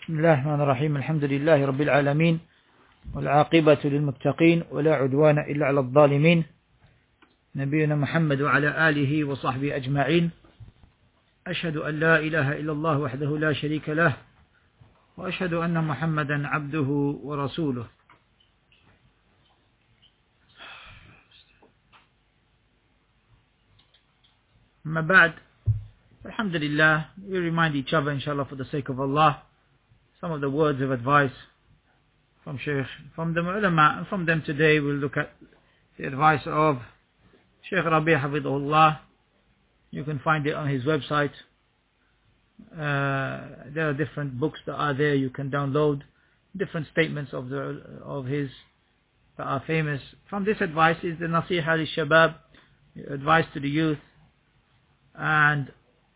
بسم الله الرحمن الرحيم الحمد لله رب العالمين والعاقبة للمتقين ولا عدوان إلا على الظالمين نبينا محمد وعلى آله وصحبه أجمعين أشهد أن لا إله إلا الله وحده لا شريك له وأشهد أن محمدا عبده ورسوله. أما بعد, alhamdulillah, we remind each other inshallah for the sake of Allah some of the words of advice from Shaykh, from the ulama, and from them today we'll look at the advice of Shaykh Rabi' Hafidhullah. You can find it on his website. There are different books that are there you can download, different statements of his that are famous. From this advice is the Nasiha al-Shabab, advice to the youth, and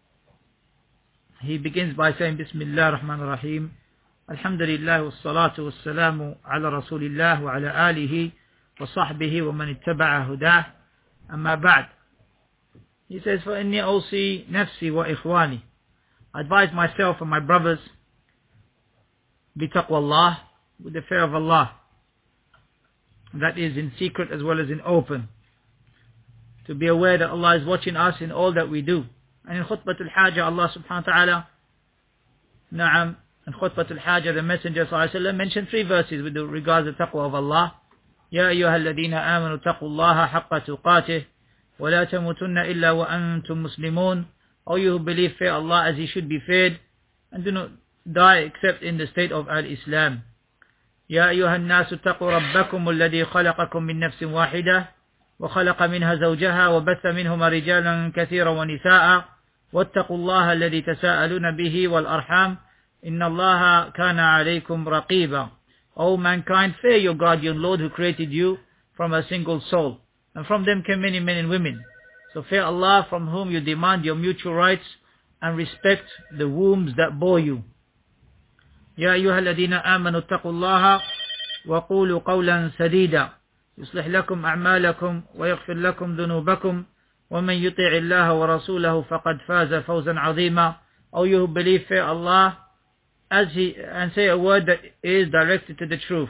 he begins by saying Bismillah ar-Rahman ar-Rahim, Alhamdulillah wassalatu wassalamu ala Rasulillah wa ala alihi wa sahbihi wa man ittaba'a hudah, amma ba'd. He says, فَإِنِّي أَوْصِي نَفْسِي وَإِخْوَانِي, I advise myself and my brothers بِتَقْوَى اللَّهِ, with the fear of Allah, that is in secret as well as in open, to be aware that Allah is watching us in all that we do. And in Khutbatul Hajah, Allah subhanahu wa ta'ala, na'am, in Khutbatul Hajah, the Messenger sallallahu alayhi wa sallam mentioned 3 verses with regards to taqwa of Allah. Ya ayyuha alladhina amanu taqullaha haqqa tuqatih, wa la tamutunna illa wa antum muslimun. O you who believe, fear Allah as He should be feared, and do not die except in the state of al-Islam. Ya ayyuha an-nasu taqu rabbakum alladhi khalaqakum min nafsin wahidah, وخلق منها زوجها وبث منهما رجالا كثيرا ونساء واتقوا الله الذي تساءلون به والأرحام إن الله كان عليكم رقيبا. O mankind, fear your guardian Lord who created you from a single soul, and from them came many men and women. So fear Allah, from whom you demand your mutual rights, and respect the wombs that bore you. يا أيها الذين آمنوا اتقوا الله وقولوا قولا سديدا يصلح لكم أعمالكم ويغفر لكم ذنوبكم ومن يطع الله ورسوله فقد فاز فوزا عظيما. O you who believe, fear Allah and say a word that is directed to the truth,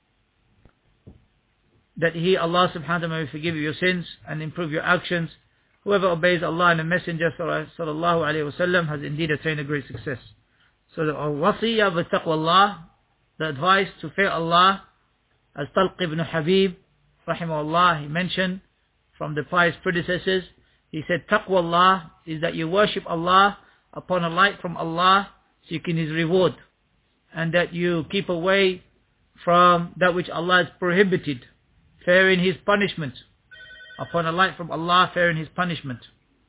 that He, Allah subhanahu wa ta'ala, may forgive you your sins and improve your actions. Whoever obeys Allah and the Messenger sallallahu alayhi wa sallam has indeed attained a great success. So the wasiyah of taqwa Allah, the advice to fear Allah, as Talq ibn Habib rahimahullah, he mentioned from the pious predecessors, he said taqwa Allah is that you worship Allah upon a light from Allah, seeking His reward, and that you keep away from that which Allah has prohibited, fearing His punishment, upon a light from Allah, fearing His punishment.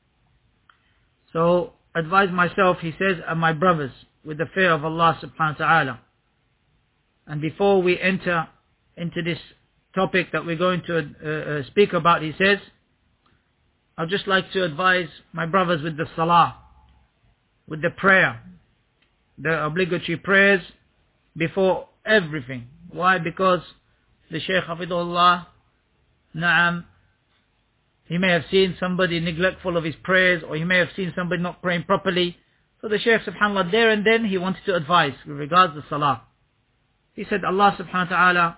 So advise myself, he says, and my brothers with the fear of Allah subhanahu wa ta'ala. And before we enter into this topic that we're going to speak about, he says, I'd just like to advise my brothers with the salah, with the prayer, the obligatory prayers before everything. Why? Because the Shaykh Hafidhullah, na'am, he may have seen somebody neglectful of his prayers, or he may have seen somebody not praying properly. So the Shaykh, subhanAllah, there and then he wanted to advise with regards to salah. He said, Allah subhanahu wa ta'ala,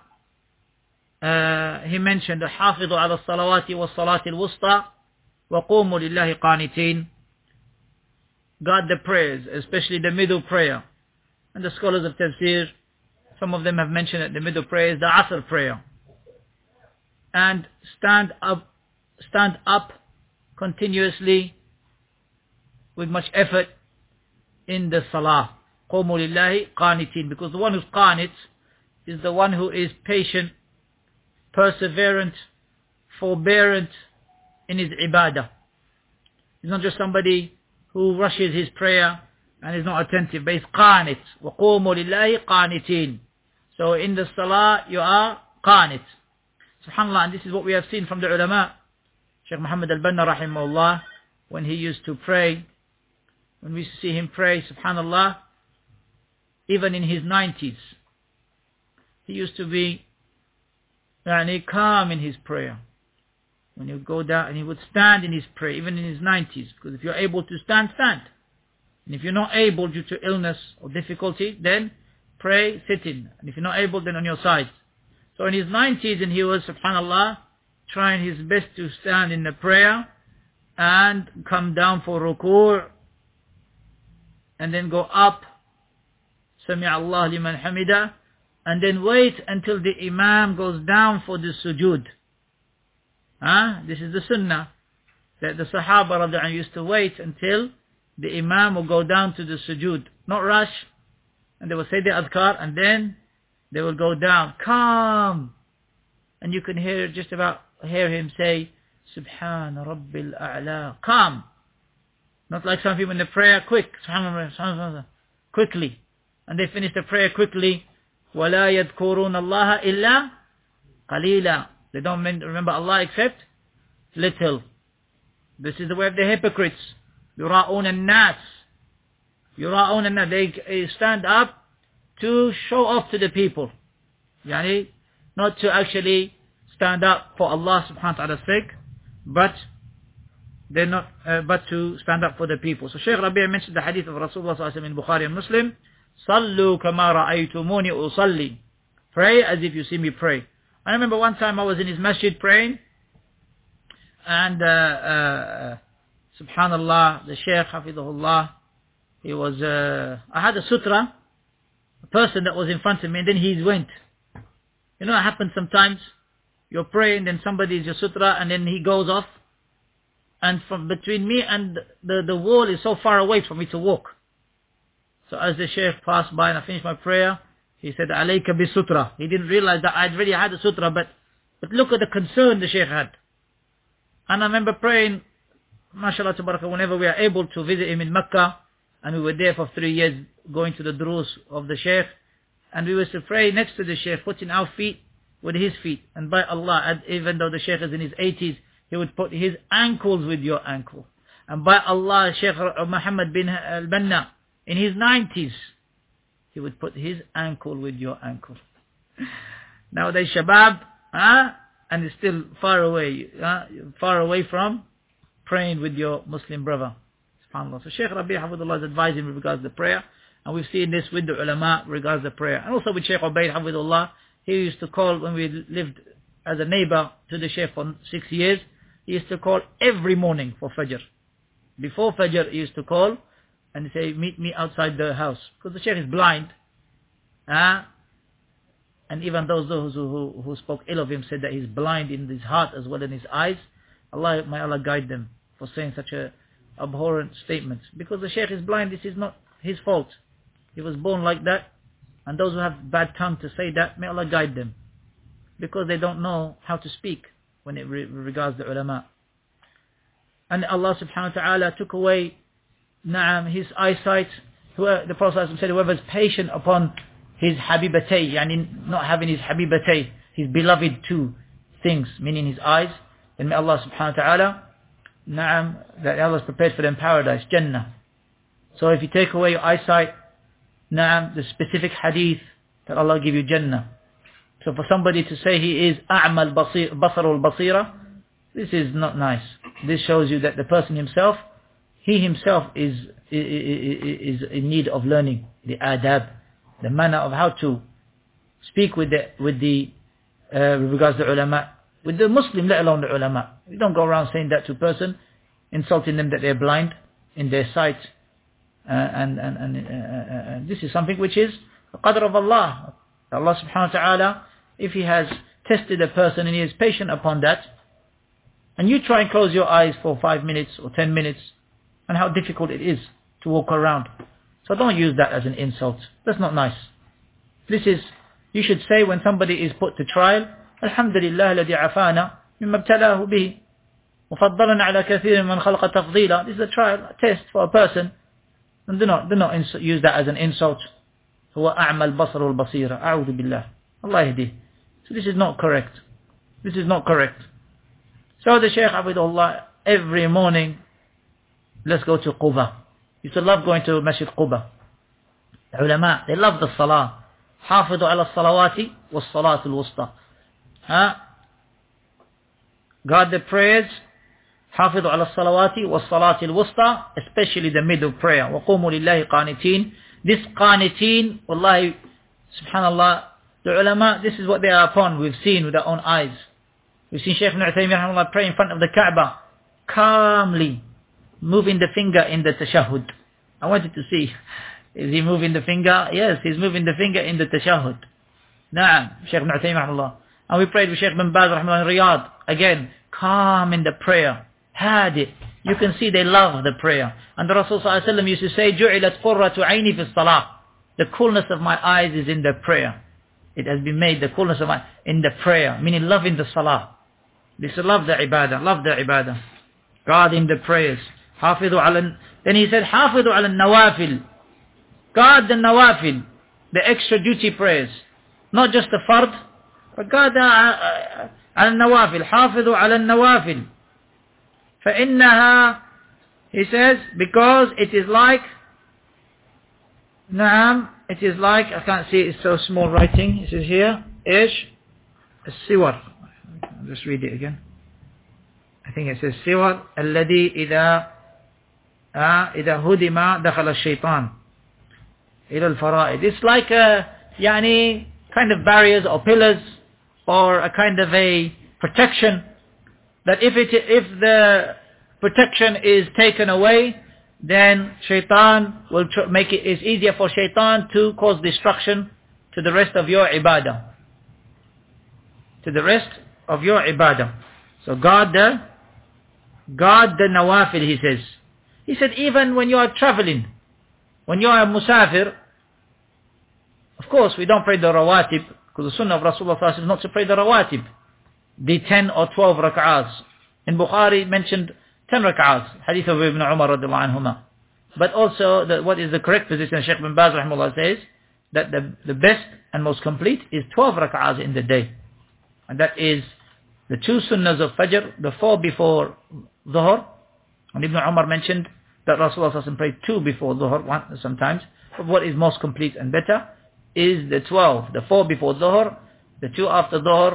he mentioned, حافظوا على الصلوات والصلاة الوسطى وقوموا لله قانتين. Guard the prayers, especially the middle prayer. And the scholars of tafsir, some of them have mentioned that the middle prayer is the Asr prayer. And stand up continuously with much effort in the salah. قوموا لله قانتين, because the one who's qanit is the one who is patient, perseverant, forbearant in his ibadah. He's not just somebody who rushes his prayer and is not attentive, but he's qanit. وَقُومُوا لِلَّهِ قَانِتِينَ. So in the salah you are qanit. SubhanAllah, and this is what we have seen from the ulama. Shaykh Muhammad al-Banna rahimahullah, when he used to pray, when we used to see him pray, SubhanAllah, even in his 90s, he used to be calm in his prayer. When he would go down, and he would stand in his prayer, even in his 90s, because if you're able to stand, stand. And if you're not able due to illness or difficulty, then pray sitting. And if you're not able, then on your side. So in his 90s, and he was, subhanallah, trying his best to stand in the prayer and come down for ruku' and then go up, Sami Allah liman hamida, and then wait until the imam goes down for the sujood. This is the sunnah, that the Sahaba radiallahu anhu used to wait until the imam will go down to the sujood. Not rush, and they will say the adhkar, and then they will go down, calm. And you can hear him say, Subhana Rabbil A'la, calm. Not like some people in the prayer, quickly. And they finish the prayer quickly. وَلَا يَذْكُرُونَ اللَّهَ إِلَّا قَلِيلًا. They don't remember Allah except little. This is the way of the hypocrites. يُرَاءُونَ النَّاسِ. They stand up to show off to the people. Yani, not to actually stand up for Allah subhanahu wa ta'ala's sake, but to stand up for the people. So Shaykh Rabi' mentioned the hadith of Rasulullah sallallahu alaihi wasallam in Bukhari and Muslim. Sallu kama ra'aytumuni usalli. Pray as if you see me pray. I remember one time I was in his masjid praying, and subhanallah, the Shaykh Hafidhullah, he was, I had a sutra, a person that was in front of me, and then he went. You know, it happens sometimes. You're praying, then somebody is your sutra, and then he goes off. And from between me and the wall is so far away for me to walk. So as the Shaykh passed by and I finished my prayer, he said, Alayka bi sutra. He didn't realize that I'd already had a sutra, but look at the concern the Shaykh had. And I remember praying, mashallah tabarakah, whenever we are able to visit him in Mecca, and we were there for 3 years going to the durus of the Shaykh, and we used to pray next to the Shaykh, putting our feet with his feet. And by Allah, and even though the Shaykh is in his 80s, he would put his ankles with your ankle. And by Allah, Shaykh Muhammad bin al-Banna, in his 90s, he would put his ankle with your ankle. Nowadays, shabab, and it's still far away from praying with your Muslim brother. SubhanAllah. So Shaykh Rabi' Hafidhullah is advising with regards to the prayer, and we've seen this with the ulama regards to the prayer. And also with Shaykh Ubaid Hafidhullah, he used to call, when we lived as a neighbor to the Shaykh for 6 years, he used to call every morning for Fajr. Before Fajr, he used to call and say, meet me outside the house. Because the Shaykh is blind. And even those who spoke ill of him said that he's blind in his heart as well as in his eyes. May Allah guide them for saying such a abhorrent statement. Because the Shaykh is blind, this is not his fault. He was born like that. And those who have bad tongue to say that, may Allah guide them. Because they don't know how to speak when it regards the ulama. And Allah subhanahu wa ta'ala took away his eyesight. The Prophet said, whoever is patient upon his habibatay, yani not having his habibatay, his beloved two things, meaning his eyes, then may Allah subhanahu wa ta'ala, that Allah has prepared for them paradise, Jannah. So if you take away your eyesight, the specific hadith that Allah give you Jannah. So for somebody to say he is a'mal basarul basira, this is not nice. This shows you that the person himself, he himself is in need of learning the adab, the manner of how to speak with regards to ulama, with the Muslim, let alone the ulama. You don't go around saying that to a person, insulting them that they're blind in their sight, and this is something which is the qadr of Allah. Allah subhanahu wa ta'ala, if He has tested a person and He is patient upon that, and you try and close your eyes for 5 minutes or 10 minutes, and how difficult it is to walk around. So don't use that as an insult. That's not nice. You should say when somebody is put to trial, Alhamdulillah alladhi afana mimma ibtalahu bihi mufaddalana ala kathirin man khalaqa tafdila. This is a trial, a test for a person. And do not use that as an insult. Huwa a'mal basarul basira. A'udhu billah. Allah yahdi. So this is not correct. This is not correct. So the Shaykh Abdullah, every morning, let's go to Quba. He used to love going to Masjid Quba. The ulama, they love the salah. حافظوا على الصلوات والصلاة الوسطى. Guard the prayers حافظوا على الصلوات والصلاة الوسطى, especially the middle prayer. وقوموا لله قانتين. This qaniteen, wallahi, subhanallah, the ulama, this is what they are upon. We've seen with our own eyes. We've seen Shaykh Ibn Uthaymeen pray in front of the Kaaba, calmly moving the finger in the tashahhud. I wanted to see, is he moving the finger? Yes, he's moving the finger in the tashahhud. Na'am, Shaykh Ibn Uthaymeen. And we prayed with Shaykh Ibn Baz in Riyadh. Again, calm in the prayer. Had it. You can see they love the prayer. And the Rasul sallallahu alaihi wasallam used to say, جُعِلَتْ قُرَّةُ عَيْنِي فِي الصَّلَاةِ. The coolness of my eyes is in the prayer. It has been made, the coolness of my, in the prayer. Meaning loving the salah. This love the ibadah, love the ibadah. Guarding the prayers. Then he said, حافظوا على النوافل. Guard the nawafil, the extra duty prayers. Not just the fard, but guard على النوافل. حافظوا على النوافل. فإنها, he says, because it is like, نعم, it is like, I can't see, it's so small writing, it says here, إيش, السور, I'll just read it again. I think it says السور الذي إذا هدم دخل الشيطان إلى الفرائض. It's like a, يعني, kind of barriers or pillars, or a kind of a protection, that if the protection is taken away, then shaitan will make it, it's easier for shaitan to cause destruction to the rest of your ibadah. To the rest of your ibadah. So guard the nawafil, he says. He said even when you are traveling, when you are a musafir, of course we don't pray the rawatib, because the sunnah of Rasulullah is not to pray the rawatib, the 10 or 12 rak'ahs. In Bukhari mentioned 10 rak'ahs, hadith of Ibn Umar radiallahu anhuma. But also, what is the correct position, Shaykh bin Baz rahimahullah says, that the best and most complete is 12 rak'ahs in the day. And that is the 2 sunnahs of Fajr, the 4 before Dhuhr. And Ibn Umar mentioned that Rasulullah prayed 2 before Dhuhr, 1 sometimes. But what is most complete and better is the 12, the 4 before Dhuhr, the 2 after Dhuhr,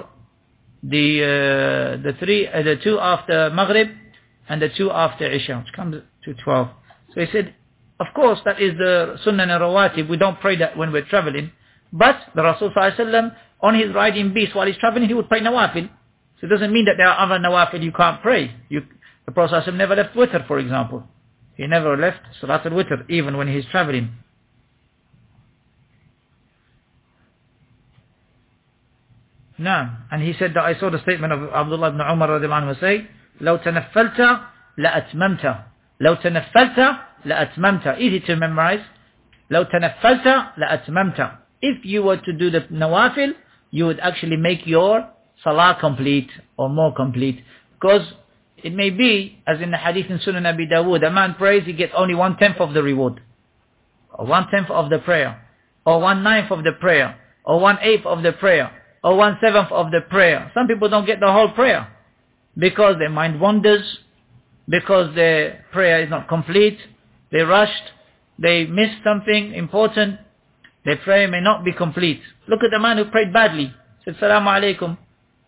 the 2 after Maghrib, and the 2 after Isha, which comes to 12. So he said, of course that is the Sunnah and Rawatib, we don't pray that when we're traveling, but the Rasul ﷺ, on his riding beast while he's traveling, he would pray Nawafil. So it doesn't mean that there are other Nawafil you can't pray. The Prophet ﷺ never left Witr, for example. He never left Salat al-Witr, even when he's traveling. No. And he said that I saw the statement of Abdullah ibn Umar radiallahu anhu say, لو تنفلت لأتممت. لو تنفلت لأتممت. Easy to memorize. لو تنفلت لأتممت. If you were to do the nawafil, you would actually make your salah complete or more complete. Because it may be, as in the hadith in Sunan Abi Dawood, a man prays, he gets only 1/10 of the reward, or 1/10 of the prayer, or 1/9 of the prayer, or 1/8 of the prayer, or 1/7 of the prayer. Some people don't get the whole prayer because their mind wanders, because their prayer is not complete, they rushed, they missed something important, their prayer may not be complete. Look at the man who prayed badly, said Salamu Alaikum,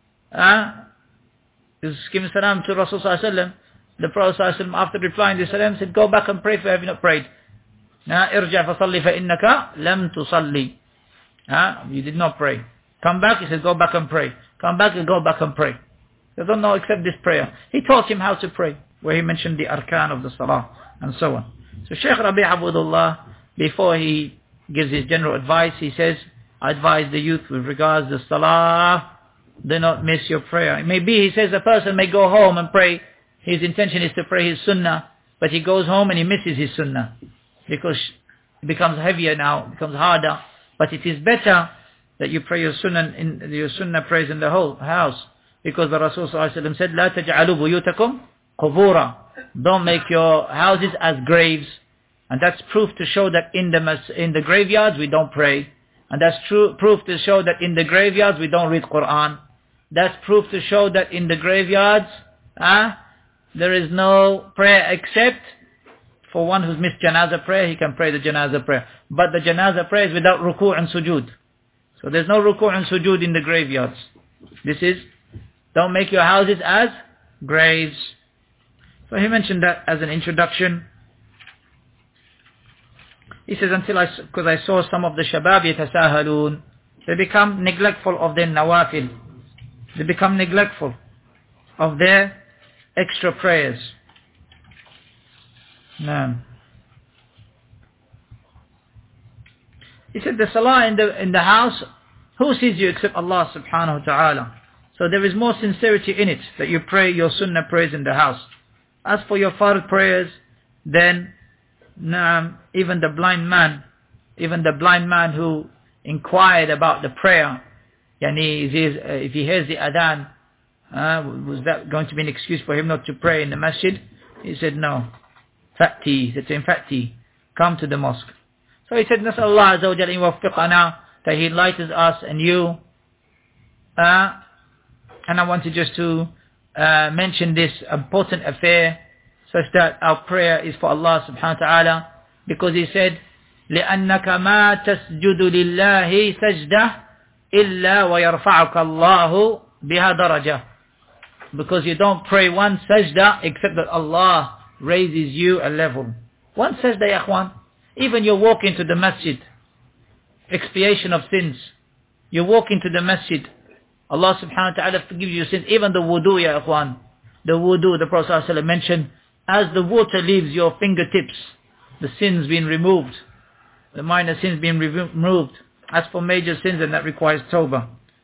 he was giving salam to Rasul Sallallahu Alaihi Wasallam. The Prophet Sallallahu Alaihi Wasallam, after replying to salam, said, go back and pray for have you not prayed. Irja fasalli fa innaka lam tusalli. You did not pray. Come back, he said, go back and pray. Come back and go back and pray. They don't know except this prayer. He taught him how to pray, where he mentioned the arkan of the salah, and so on. So Shaykh Rabi' Abdullah, before he gives his general advice, he says, I advise the youth with regards to salah, do not miss your prayer. Maybe, he says, a person may go home and pray, his intention is to pray his sunnah, but he goes home and he misses his sunnah, because it becomes heavier now, it becomes harder. But it is better that you pray your sunnah prayers in the whole house, because the Rasul Sallallahu Alaihi Wasallam said, لا تجعلوا بيوتكم قبورا. Don't make your houses as graves. And that's proof to show that in the graveyards we don't pray. And that's proof to show that in the graveyards we don't read Quran. That's proof to show that in the graveyards there is no prayer except for one who's missed janazah prayer, he can pray the janazah prayer. But the janazah prayer is without ruku' and sujood. So there's no ruku' and sujood in the graveyards. This is, don't make your houses as graves. So he mentioned that as an introduction. He says, because I saw some of the shabab yatasahalun, they become neglectful of their nawafil. They become neglectful of their extra prayers. No. He said the salah in the house, who sees you except Allah subhanahu wa ta'ala? So there is more sincerity in it, that you pray your sunnah prayers in the house. As for your fard prayers, then even the blind man who inquired about the prayer, if he hears the adhan, was that going to be an excuse for him not to pray in the masjid? He said no. He said to him, Fati, come to the mosque. So he said, Nas'al Allah Azza wa Jalla yuwaffiqana, that He enlightens us and you. And I wanted just to mention this important affair, such that our prayer is for Allah subhanahu wa ta'ala, because He said, لأنك ما تسجد لله سجدة إلا ويرفعك الله بها درجة. Because you don't pray one sajda except that Allah raises you a level. One sajda, ya akhwan. Even you walk into the masjid, expiation of sins. You walk into the masjid, Allah subhanahu wa ta'ala forgives you sins. Even the wudu, ya akhwan. The wudu, the Prophet ﷺ mentioned, as the water leaves your fingertips, the sins being removed. The minor sins being removed. As for major sins, then that requires tawbah.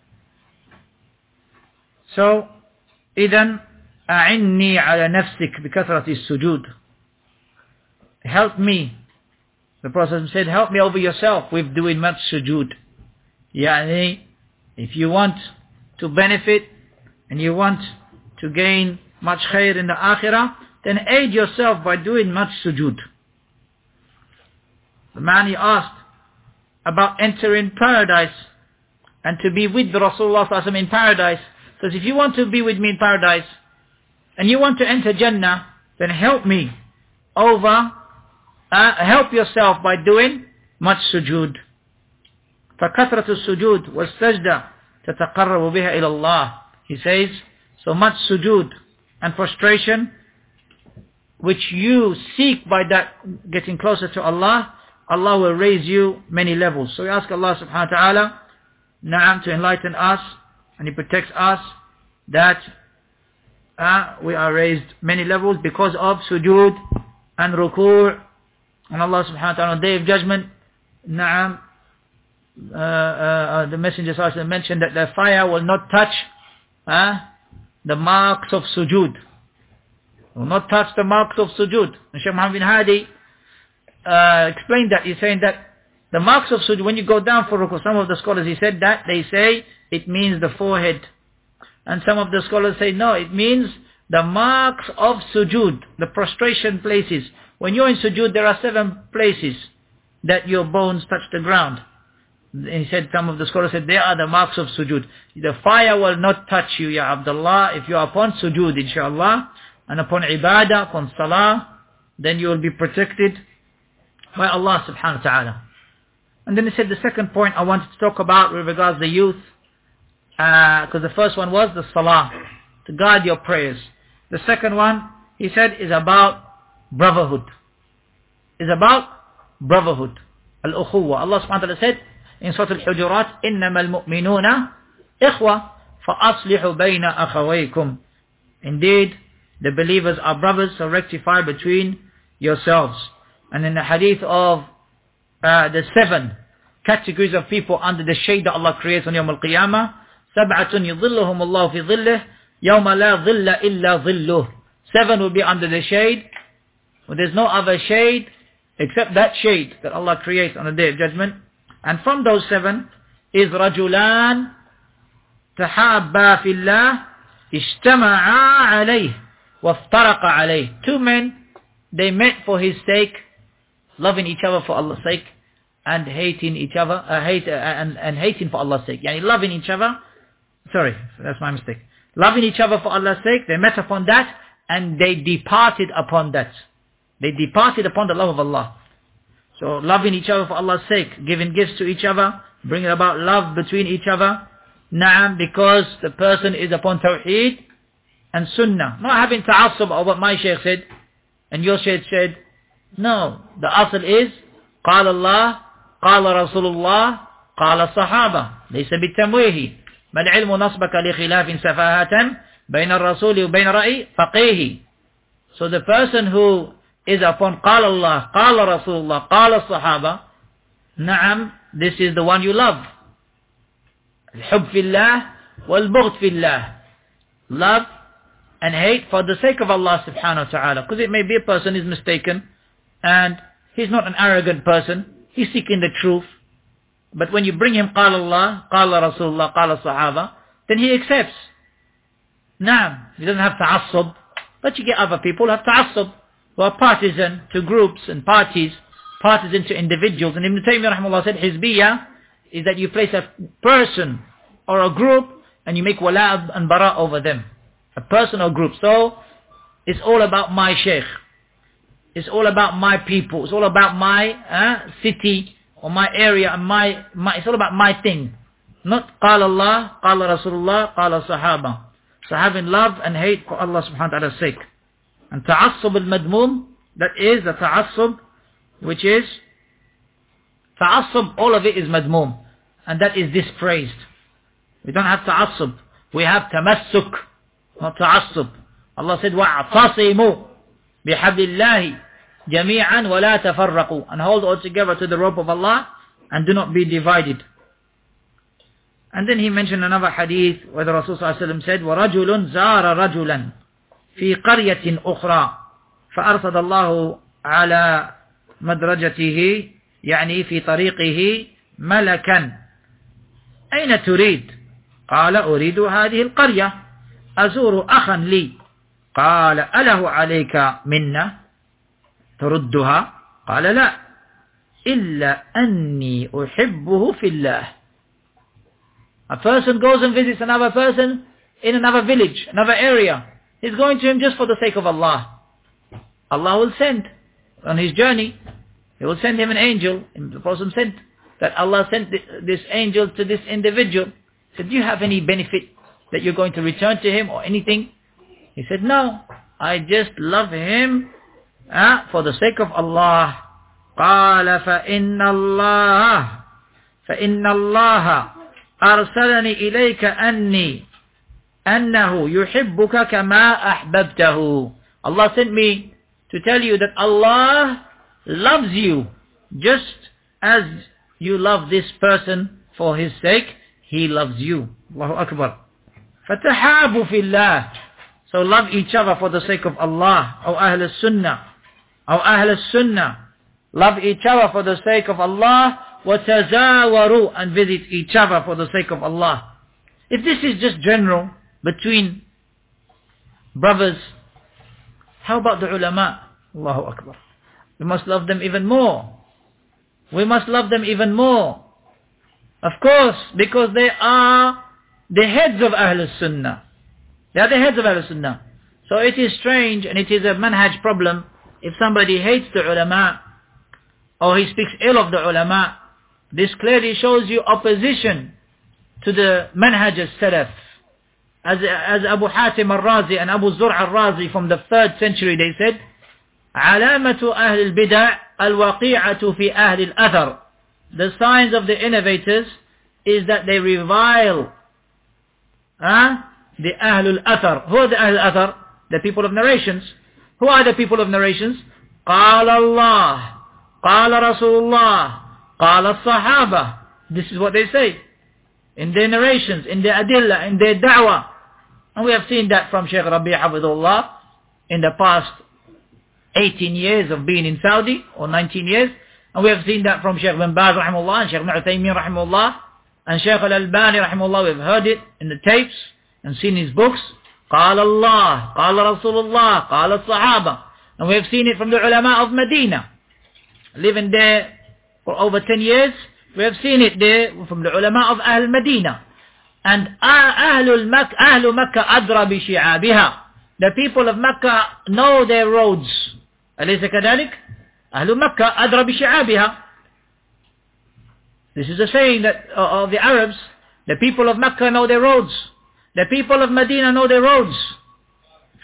So, إذن أعني على نفسك بكثرة السجود. Help me. The Prophet said, help me over yourself with doing much sujood. Yani, if you want to benefit and you want to gain much khair in the akhirah, then aid yourself by doing much sujood. The man, he asked about entering paradise and to be with Rasulullah sallallahu alaihi wasallam in paradise. Says, if you want to be with me in paradise and you want to enter Jannah, then help me over, help yourself by doing much sujood. فَكَثْرَةُ السُّجُود وَالسَّجْدَةِ تَتَقَرَّبُ بِهَا إِلَى اللَّهِ. He says, so much sujood and prostration, which you seek by that getting closer to Allah, Allah will raise you many levels. So we ask Allah subhanahu wa ta'ala, na'am, to enlighten us, and He protects us, that we are raised many levels because of sujood and ruku'. And Allah subhanahu wa ta'ala on the day of judgment, na'am, the Messenger sallallahu alaihi wasallam mentioned that the fire will not touch the marks of sujood. Will not touch the marks of sujood. And Shaykh Muhammad bin Hadi explained that. He's saying that the marks of sujood, when you go down for ruku', some of the scholars, he said that, they say it means the forehead. And some of the scholars say no, it means the marks of sujood, the prostration places. When you're in sujood, there are 7 places that your bones touch the ground. He said, some of the scholars said, they are the marks of sujood. The fire will not touch you, ya Abdullah, if you are upon sujood, inshallah, and upon ibadah, upon salah, then you will be protected by Allah subhanahu wa ta'ala. And then he said the second point I wanted to talk about with regards to the youth, because the first one was the salah, to guard your prayers. The second one, he said, is about brotherhood. Is about brotherhood. Al-ukhuwa. Allah subhanahu wa ta'ala said in Surah Al-Hujurat, إِنَّمَا الْمُؤْمِنُونَ إِخْوَةً فَأَصْلِحُوا بَيْنَ أَخَوَيْكُمْ. Indeed, the believers are brothers, so rectify between yourselves. And in the hadith of the 7 categories of people under the shade that Allah creates on Yawm al-Qiyamah, سَبْعَةٌ يُظِلُّهُمُ اللَّهُ فِي ظِلِّهِ يَوْمَ لَا ظِلَّ إِلَّا ظِلُّهُ. 7 will be under the shade, but there's no other shade except that shade that Allah creates on the Day of Judgment. And from those 7 is رَجُلَانِ تَحَابَّا فِي اللَّهِ اجْتَمَعَا عَلَيْهِ وَافْتَرَقَ عَلَيْهِ. 2 men, they met for His sake, loving each other for Allah's sake, and hating each other, and hating for Allah's sake. Yani loving each other, sorry, that's my mistake. Loving each other for Allah's sake, they met upon that, and they departed upon that. They departed upon the love of Allah. So loving each other for Allah's sake, giving gifts to each other, bringing about love between each other. Na'am, because the person is upon Tawheed, and sunnah. Not having ta'assub of what my shaykh said and your shaykh said. No, the asl is قال الله قال رسول الله قال الصحابة ليس بالتمويه ما العلم نصبك لخلاف سفاهة بين الرسول وبين رأي فقيه. So the person who is upon قال الله قال رسول الله قال الصحابة, نعم, this is the one you love. الحب في الله والبغض في الله. Love and hate for the sake of Allah subhanahu wa ta'ala. Because it may be a person is mistaken and he's not an arrogant person. He's seeking the truth. But when you bring him قال الله قال رسول الله قال الصحابة, then he accepts. Naam, he doesn't have ta'assub. But you get other people who have ta'assub, who are partisan to groups and parties, partisan to individuals. And Ibn Taymiyyah rahimahullah said, Hizbiyah is that you place a person or a group and you make wala and bara over them. A person or group. So, it's all about my sheikh. It's all about my people. It's all about my city or my area and my it's all about my thing. Not قال الله قال رسول الله قال الصحابة. So having love and hate for Allah subhanahu wa ta'ala's sake. And ta'assub al-madmum, that is the ta'assub, which is, ta'assub, all of it is madmum. And that is dispraised. We don't have ta'assub. We have tamassuk, not ta'assub. Allah said, وَاعْتَصِمُوا بِحَبْلِ اللَّهِ جَمِيعًا وَلَا تَفَرَّقُوا. And hold all together to the rope of Allah and do not be divided. And then he mentioned another hadith where the Rasul sallallahu alaihi wasallam said, وَرَجُلٌ زَارَ رَجُلًا فِي قَرْيَةٍ أُخْرَى فَأَرْصَدَ اللَّهُ عَلَى مدرجته يعني في طريقه ملكا أين تريد؟ قال أريد هذه القرية أزور أخا لي. قال أله عليك منا تردها؟ قال لا إلا أني أحبه في الله. A person goes and visits another person in another village, another area. He's going to him just for the sake of Allah. Allah will send on his journey, he will send him an angel. The Prophet said that Allah sent this angel to this individual. He said, do you have any benefit that you're going to return to him or anything? He said, no, I just love him for the sake of Allah. قال فإن الله أرسلني إليك أنه يحبك كما أحببته. Allah sent me to tell you that Allah loves you just as you love this person for his sake. He loves you. Allahu Akbar. فَتَحَابُوا فِي اللَّهِ. So love each other for the sake of Allah. أو أهل السنة. أو أهل السنة. Love each other for the sake of Allah. وَتَزَاوَرُوا. And visit each other for the sake of Allah. If this is just general between brothers, how about the ulama? Allahu Akbar. We must love them even more. We must love them even more. Of course, because they are the heads of Ahl Sunnah. They are the heads of Ahl Sunnah. So it is strange and it is a manhaj problem if somebody hates the ulama or he speaks ill of the ulama. This clearly shows you opposition to the manhaj as-salaf. As Abu Hatim al-Razi and Abu Zur' al-Razi from the 3rd century, they said, علامة أهل البدع الوقيعة في أهل الأثر. The signs of the innovators is that they revile the Ahlul Athar. Who are the Ahlul Athar? The people of narrations. Who are the people of narrations? قال الله قال رسول الله قال الصحابة. This is what they say in their narrations, in their adillah, in their da'wah. And we have seen that from Shaykh Rabi' Hafidhullah in the past 18 years of being in Saudi, or 19 years. And we have seen that from Shaykh bin Baz rahimahullah, and Shaykh Ibn Uthaymeen rahimahullah, and Shaykh Al-Albani rahimahullah. We have heard it in the tapes and seen his books. قال الله قال رسول الله قال الصحابة. And we have seen it from the ulama of Medina, living there for over 10 years. We have seen it there from the ulama of Ahl Medina. And Ahlu Makkah adra bi shi'abiha. The people of Makkah know their roads. أليس كذلك؟ أهل مكة أدرى بشعابها. This is a saying that of the Arabs. The people of Makkah know their roads. The people of Medina know their roads.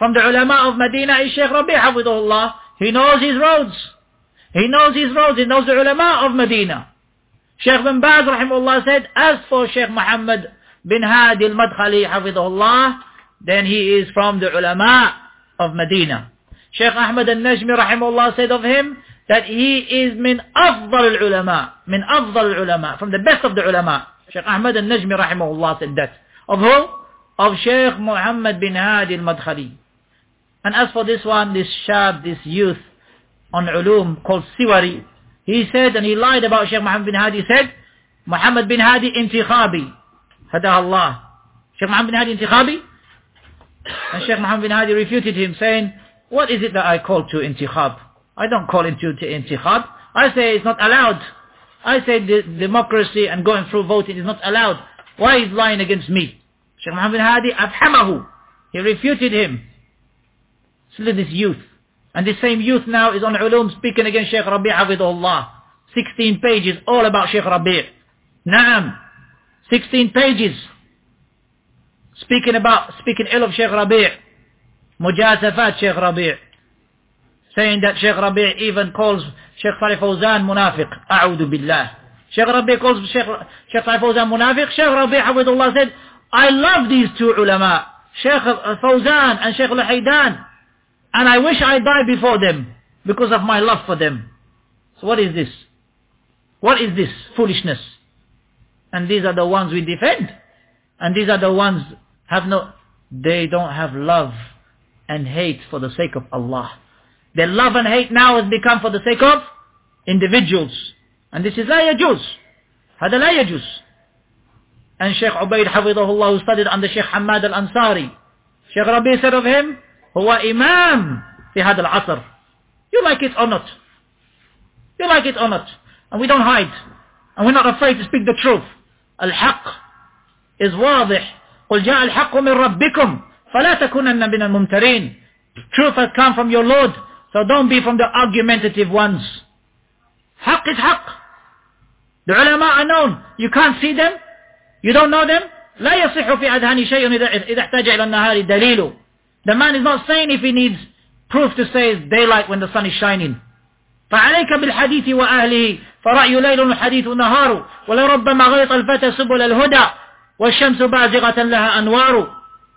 from the ulama of Medina is Sheikh Rabi' Hafidhullah. He knows his roads. He knows his roads. He knows the ulama of Medina. Sheikh bin Baz rahimahullah said, as for Sheikh Muhammad bin Hadi al-Madkhali Hafidhullah, then he is from the ulama of Medina. Sheikh Ahmad al-Najmi rahimahullah said of him that he is min afdal al-ulama, from the best of the ulama. Sheikh Ahmad al-Najmi rahimahullah said that. Of who? Of Sheikh Muhammad bin Hadi al-Madkhali. And as for this one, this shab, this youth on ulum called Siwari, he said, and he lied about Sheikh Muhammad bin Hadi, he said, Muhammad bin Hadi intikhabi. Hadah Allah. Sheikh Muhammad bin Hadi intikhabi? And Sheikh Muhammad bin Hadi refuted him saying, what is it that I call to intikhab? I don't call it to intikhab. I say it's not allowed. I say democracy and going through voting is not allowed. Why is lying against me? Sheikh Muhammad bin Hadi afhamahu. He refuted him. So this youth. And this same youth now is on ulum speaking against Sheikh Rabi' Hafidhullah. 16 pages all about Sheikh Rabi'. Naam. 16 pages. Speaking ill of Sheikh Rabi'. Mujasafat Sheikh Rabi'. Saying that Sheikh Rabi' even calls Sheikh Salih Fawzan munafiq. A'udhu billah. Sheikh Rabi' calls Sheikh Salih Fawzan munafiq. Sheikh Rabi' Hafidhullah said, I love these two ulama, Sheikh Fawzan and Sheikh Al-Haydan, and I wish I died before them because of my love for them. So what is this? What is this foolishness? And these are the ones we defend. And these are the ones they don't have love and hate for the sake of Allah. Their love and hate now has become for the sake of individuals. And this is لا يجوز. هذا لا يجوز. And Sheikh Ubaid Hafidhullah, who studied under Sheikh Hamad al-Ansari, Sheikh Rabi' said of him, هو إمام في هذا العصر. You like it or not? You like it or not? And we don't hide. And we're not afraid to speak the truth. الحق is واضح. قل جاء الحق من ربكم فلا تكونن من الممترين. Truth has come from your Lord, so don't be from the argumentative ones. حق is حق. The ulama are known. You can't see them. You don't know them. لا يصح في أذهان شيء إذا احتاج إلى النهار دليل. The man is not saying if he needs proof to say it's daylight when the sun is shining. فعليك بالحديث وأهله فرأي ليل والحديث نهار ولربما غيط الفتى سبل الهدى والشمس بازغة لها أنوار.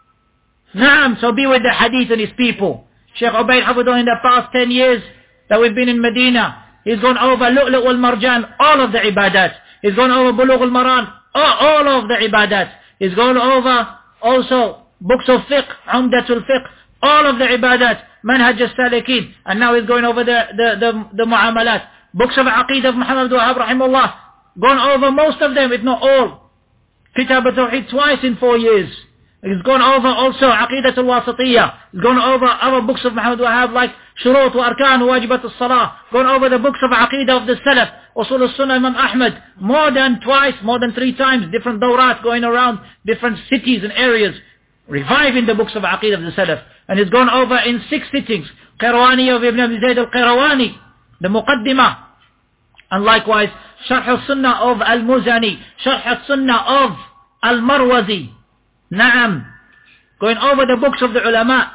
Naam, so be with the hadith and his people. Sheikh Ubaid Hafidhullah, in the past 10 years that we've been in Medina, he's gone over Lu'lu' wal Marjan, all of the ibadat. He's gone over Bulugh al-Maran, all of the ibadat. He's gone over also books of fiqh, Umdatul fiqh, all of the ibadat, Manhaj al-Salikin, and now he's going over the mu'amalat. Books of Aqeedah of Muhammad Abdul Wahhab rahimahullah, gone over most of them, if not all. Kitab al-Tawheed twice in 4 years. He's gone over also Aqidat al-Wasatiyah. He's gone over other books of Muhammad Wahhab like Shurut wa Arkan wa Wajibat al-Salah. Gone over the books of Aqidah of the Salaf, Usul al-Sunnah Imam Ahmad. More than 3 times, different dawrat going around different cities and areas, reviving the books of Aqidah of the Salaf. And he's gone over in 6 sittings. Qirawani of Ibn Abi Zayd al-Qirawani, the Muqaddimah. And likewise, Sharh al-Sunnah of al-Muzani, Sharh al-Sunnah of al-Marwazi. Naam, going over the books of the ulama.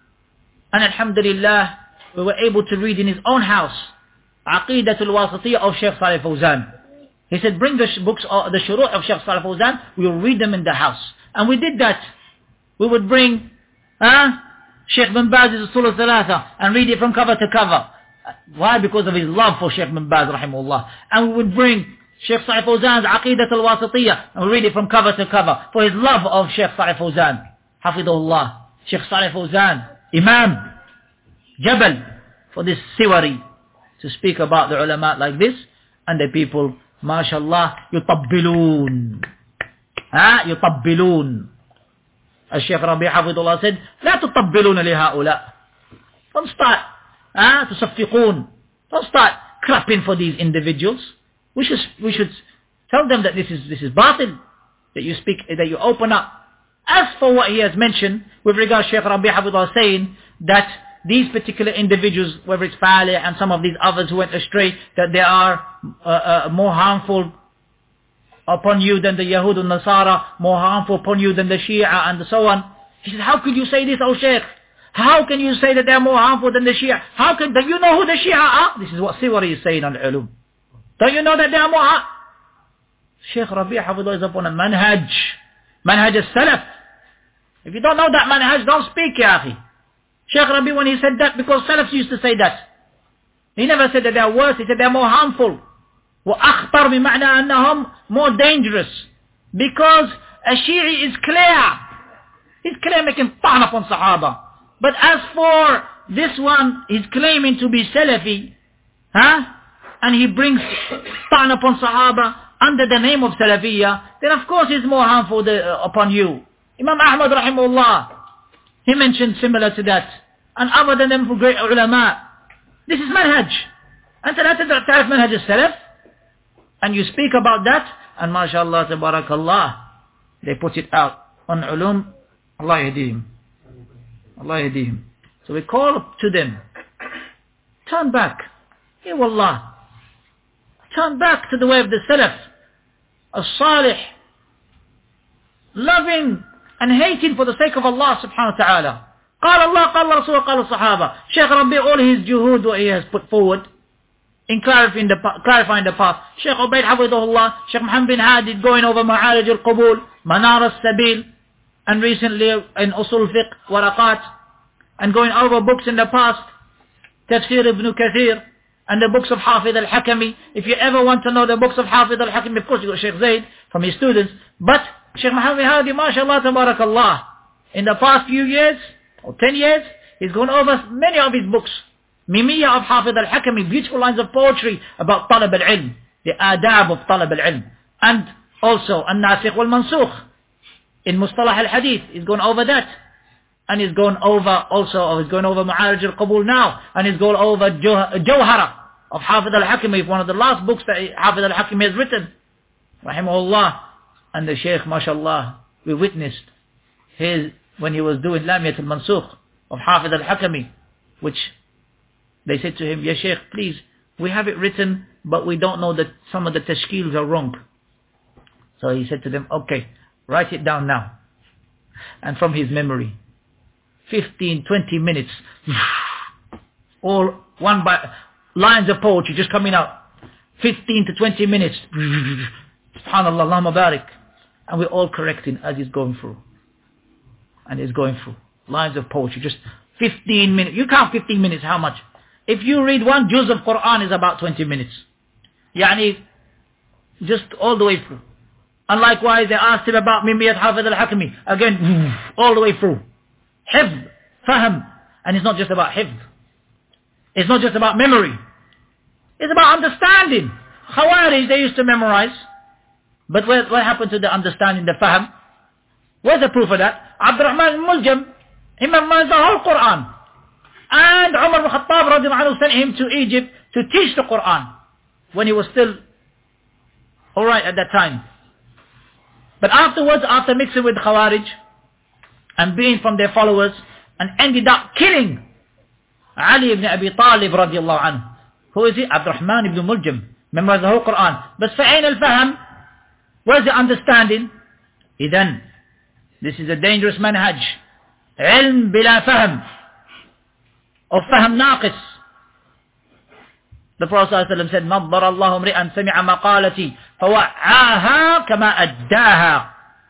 And alhamdulillah, we were able to read in his own house Aqidatul Wasatiyah of Sheikh Salih Fawzan. He said, bring the books, the Shuru' of Sheikh Salih Fawzan, we will read them in the house. And we did that. We would bring Sheikh bin Baz's Usul al-Thalatha and read it from cover to cover. Why? Because of his love for Sheikh bin Baz rahimahullah. And we would bring Sheikh Salih Fawzan's Aqidat al-Wasatiyah, and we read it from cover to cover for his love of Sheikh Salih Fawzan, Hafidhullah. Sheikh Salih Fawzan, Imam, Jabal, for this Siwari, to speak about the ulama like this, and the people, mashallah, yutabbilun. Yutabbilun. As Sheikh Rabi' Hafidhullah said, لا تطبلون لهؤلاء. Don't start, تصفقون. Don't start clapping for these individuals. We should tell them that this is batil, that you speak, that you open up. As for what he has mentioned with regard to Sheikh Rabi' Hafidhullah saying that these particular individuals, whether it's Faleh and some of these others who went astray, that they are more harmful upon you than the Yahud and Nasara, more harmful upon you than the Shia and so on. He said, how could you say this, O Sheikh? How can you say that they are more harmful than the Shia? Do you know who the Shia are? This is what Siwari is saying on Ulum. Don't you know that they are more harmful? Shaykh Rabi' Hafidullah is upon a manhaj as-salaf. If you don't know that manhaj, don't speak, ya akhi. Shaykh Rabi', when he said that, because salafs used to say that. He never said that they are worse, he said they are more harmful. وَأَخْطَرْ بِمَعْنَى أَنَّهُمْ more dangerous. Because a Shi'i is clear. He's clear making ta'an upon Sahaba. But as for this one, he's claiming to be Salafi, and he brings ta'an upon Sahaba under the name of Salafiyya, then of course he's more harmful upon you. Imam Ahmad rahimahullah, he mentioned similar to that. And other than them for great ulama. This is manhaj. أنت لا تعرف منهج السلف, and you speak about that, and mashallah tabarakallah, they put it out on ulum. Allah yahdihim. Allah yahdihim. So we call to them, turn back. Ya wallah. Turn back to the way of the salaf, as-salih, loving and hating for the sake of Allah subhanahu wa ta'ala. قال الله قال رسول قال الصحابة. Shaykh Rabi', all his juhud what he has put forward in clarifying the path. Shaykh Ubaid Hafidhullah, Shaykh Muhammad bin Hadi going over Ma'arij al-Qabul, Manar al-Sabil, and recently in Usul Fiqh, Waraqat, and going over books in the past, Tafsir Ibn Kathir, and the books of Hafidh al-Hakami. If you ever want to know the books of Hafidh al-Hakami, of course you got Shaykh Zaid from his students, but Shaykh Muhammad bin Hadi, mashallah tabarakallah, in the past few years, or 10 years, he's gone over many of his books. Mimiyya of Hafidh al-Hakami, beautiful lines of poetry about talab al-ilm, the adab of talab al-ilm. And also, al-Nasikh wal-Mansukh, in Mustalah al-Hadith, he's gone over that. And he's gone over Ma'arij al-Qabul now, and he's gone over Jawhara of Hafidh al-Hakami, one of the last books that Hafidh al-Hakami has written, rahimahullah. And the Shaykh, mashallah, we witnessed when he was doing Lamiyat al-Mansukh of Hafidh al-Hakami, which they said to him, Ya Shaykh, please, we have it written, but we don't know that some of the tashkils are wrong. So he said to them, okay, write it down now. And from his memory, 15, 20 minutes, all one by lines of poetry just coming out, 15 to 20 minutes, subhanallah, Allahumma barik. And we're all correcting as he's going through. And he's going through lines of poetry, just 15 minutes. You count 15 minutes, how much? If you read one juz of Quran, is about 20 minutes. Yani, just all the way through. And likewise, they asked him about Mimiyat Hafidh al-Hakami. Again, all the way through. Hifz, fahm. And it's not just about hifz. It's not just about memory. It's about understanding. Khawarij, they used to memorize. But what happened to the understanding, the fahm? Where's the proof of that? Abdurrahman al-Muljam, he memorized the whole Quran. And Umar ibn Khattab radiallahu anhu sent him to Egypt to teach the Quran when he was still alright at that time. But afterwards, after mixing with Khawarij and being from their followers, and ended up killing Ali ibn Abi Talib radiallahu anhu. Who is he? Abdurrahman ibn Muljam. Memorized the whole Quran. But فَأَيْنَ الْفَهَمْ? Where's the understanding? Then, this is a dangerous manhaj. علم بلا فهم. Or فهم ناقص. The Prophet ﷺ said, نَضَّرَ اللَّهُ امْرِئًا سَمِعَ مَقَالَتِي فَوَعَّاهَا كَمَا أَدَّاهَا.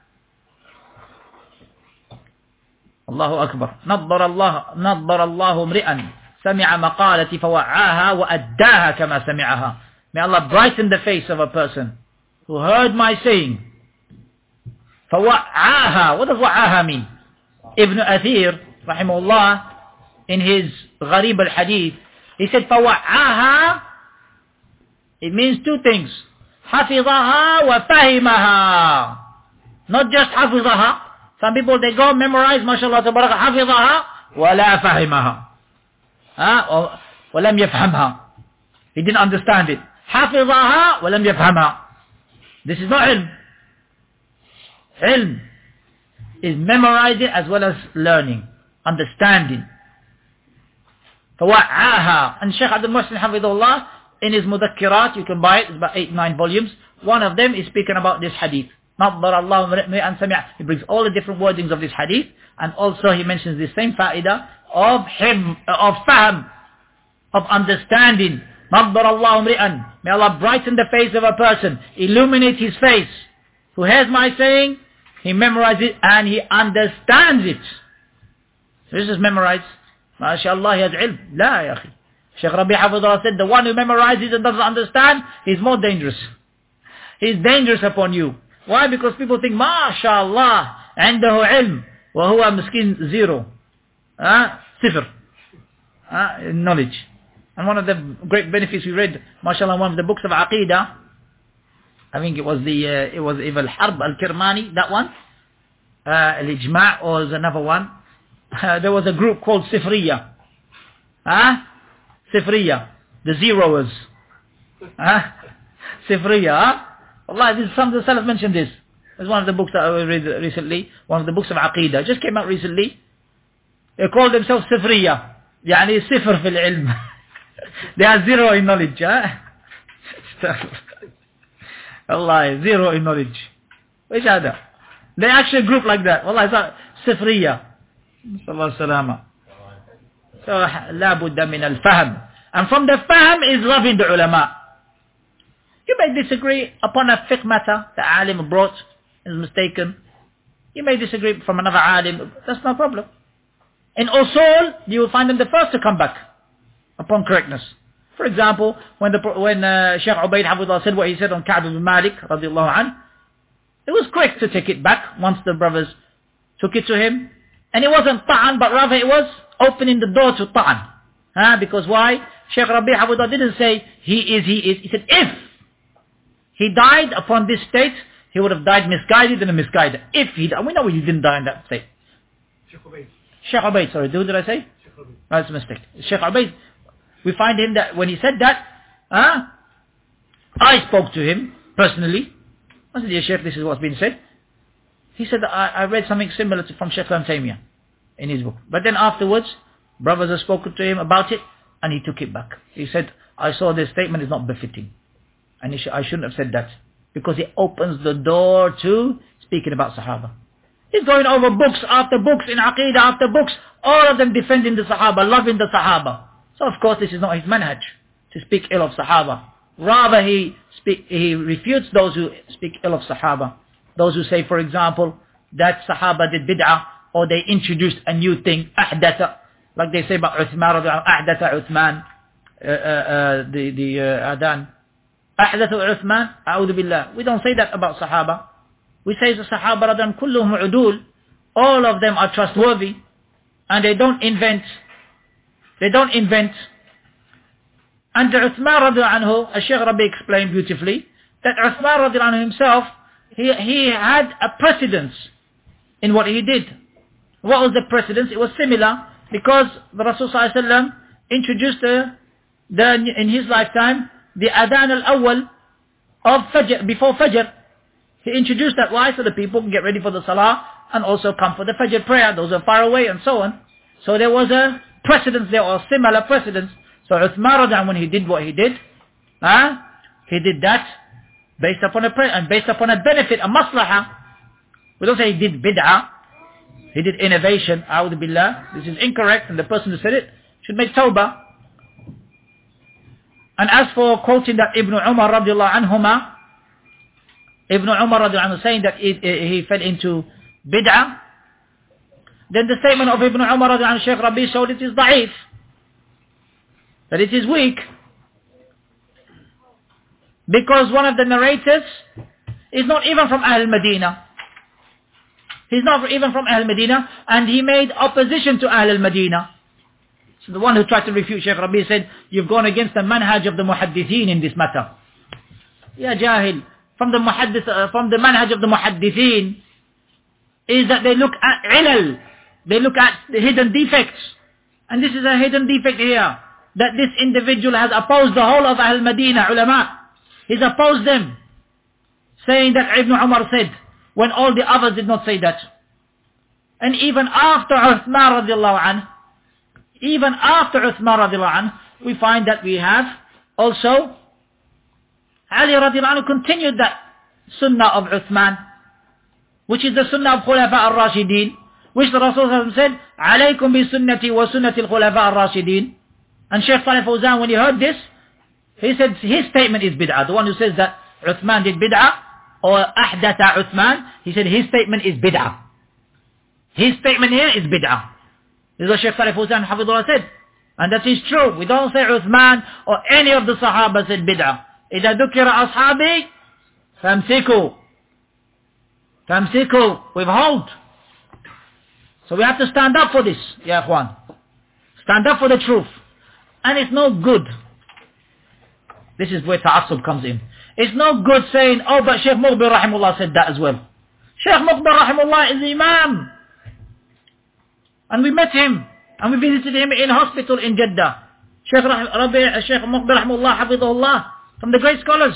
Allahu Akbar. نَضَّرَ اللَّهُ امْرِئًا سَمِعَ مَقَالَتِي فَوَعَّاهَا وَأَدَّاهَا كَمَا سَمِعَهَا. May Allah brighten the face of a person who heard my saying. فَوَعَّاهَا. What does وَعَّاهَا mean? Ibn Athir, rahimahullah, in his Gharib al-Hadith, he said, فَوَعَّاهَا, it means two things. حَفِظَهَا وَفَهِمَهَا. Not just حَفِظَهَا. Some people, they go memorize, mashallah, tabaraka, حَفِظَهَا وَلَا فَهِمَهَا. وَلَمْ يَفْهَمْهَا. He didn't understand it. حَفِظَهَا وَلَمْ يَفْهَمْهَا. This is not ilm. Ilm is memorizing as well as learning, understanding. فَوَعَّاهَا. And Shaykh Abdul Muhsin Hafidhullah, in his Mudakkirat, you can buy it, it's about 8-9 volumes. One of them is speaking about this hadith. نَضَّرَ اللَّهُ امْرِئًا سَمِعَ. He brings all the different wordings of this hadith, and also he mentions the same fa'idah of fahm, of understanding. نَضَّرَ اللَّهُ امْرِئًا. May Allah brighten the face of a person, illuminate his face. Who hears my saying, he memorizes it and he understands it. So this is memorized. MashaAllah, he has ilm. La, ya akhi. Shaykh Rabi' Hafidhullah said, the one who memorizes and doesn't understand, he's more dangerous. He's dangerous upon you. Why? Because people think, MashaAllah, عنده علم, وهو مسكين zero. Sifr. Knowledge. And one of the great benefits we read, MashaAllah, one of the books of Aqidah, I think it was Ibn Harb al-Kirmani, that one. Al-Ijma' was another one. There was a group called Sifriya. Sifriya. The zeroers. Sifriya. Allah, some of the Salaf mentioned this. It's one of the books that I read recently. One of the books of Aqidah. Just came out recently. They call themselves Sifriya. يعني صفر في العلم. They are zero in knowledge. Allah, zero in knowledge. Which other? They actually group like that. Allah, it's not Sifriya. Sallallahu salama. So, la budda min al-fahm. And from the fahm is loving the ulama. You may disagree upon a fiqh matter that alim brought is mistaken. You may disagree from another alim. That's no problem. In usul, you will find them the first to come back upon correctness. For example, when Shaykh Ubayd Hafidhullah said what he said on Ka'b ibn Malik radiallahu anh, it was quick to take it back once the brothers took it to him. And it wasn't ta'an, but rather it was opening the door to ta'an. Because why? Shaykh Rabi' Hafidhullah didn't say he is. He said if he died upon this state, he would have died misguided and a misguided. If he died, we know he didn't die in that state. Shaykh Ubayd, sorry, who did I say? That's a mistake. Shaykh Ubayd, we find him that when he said that, I spoke to him personally. I said, yeah, Shaykh, this is what's been said. He said, I read something similar from Shaykh Ibn Taymiyyah in his book. But then afterwards, brothers have spoken to him about it, and he took it back. He said, I saw this statement is not befitting. And I shouldn't have said that. Because it opens the door to speaking about Sahaba. He's going over books after books in Aqidah after books, all of them defending the Sahaba, loving the Sahaba. So of course this is not his manhaj, to speak ill of Sahaba. Rather he refutes those who speak ill of Sahaba. Those who say, for example, that Sahaba did bid'ah, or they introduced a new thing, ahdatha, like they say about Uthman, ahdatha Uthman, the adhan. Ahdatha Uthman, a'udhu billah. We don't say that about Sahaba. We say the Sahaba radhiyallahu kulluhum udul, all of them are trustworthy, and they don't invent. And Uthman radhiyallahu anhu, as Shaykh Rabi explained beautifully, that Uthman radhiyallahu anhu himself, he had a precedence in what he did. What was the precedence? It was similar, because the Rasul sallallahu alaihi wasallam introduced in his lifetime, the adhan al-awwal of Fajr, before Fajr. He introduced that. Why? So the people can get ready for the Salah and also come for the Fajr prayer. Those are far away and so on. So there was a precedence there, or similar precedence. So Uthman, when he did what he did, he did that based upon a benefit, a maslahah. We don't say he did bid'ah. He did innovation. A'udhu billah. This is incorrect, and the person who said it should make tawbah. And as for quoting that Ibn Umar radiallahu anhuma, Ibn Umar radiallahu anhu saying that he fell into bid'ah, then the statement of Ibn Umar radiallahu anhu, Shaykh Rabi showed it is da'if, that it is weak, because one of the narrators is not even from Ahl Medina. He's not even from Ahl Medina, and he made opposition to Ahl Medina. So the one who tried to refute Shaykh Rabi said, you've gone against the manhaj of the muhaddithin in this matter. Ya jahil. From the manhaj of the muhaddithin is that they look at ilal. They look at the hidden defects. And this is a hidden defect here. That this individual has opposed the whole of Ahl Medina ulama. He's opposed them. Saying that Ibn Umar said, when all the others did not say that. And even after Uthman radiallahu anhu, we find that we have also Ali radiallahu anhu continued that sunnah of Uthman, which is the sunnah of Khulafa al-Rashideen, which the Rasul said, عَلَيْكُمْ بِسُنَّتِي وَسُنَّةِ الْخُلَفَاءِ الرَّاشِدِينَ. And Shaykh Salih Fawzan, when he heard this, he said his statement is bid'ah. The one who says that Uthman did bid'ah, or ahdatha Uthman, he said his statement is bid'ah. His statement here is bid'ah. This is what Shaykh Salih Fawzan Hafidullah said. And that is true. We don't say Uthman or any of the Sahaba said bid'ah. إِذَا ذُكِرَ أَصْحَابِي فَامْسِكُوا. فَامْسِكُوا. Withhold. So we have to stand up for this, ya Ikhwan. Stand up for the truth. And it's no good. This is where ta'assub comes in. It's no good saying, oh, but Shaykh Muqbil Rahimullah said that as well. Shaykh Muqbil Rahimullah is Imam. And we met him. And we visited him in hospital in Jeddah. Shaykh Muqbil Rahimullah, Hafidhullah, from the great scholars.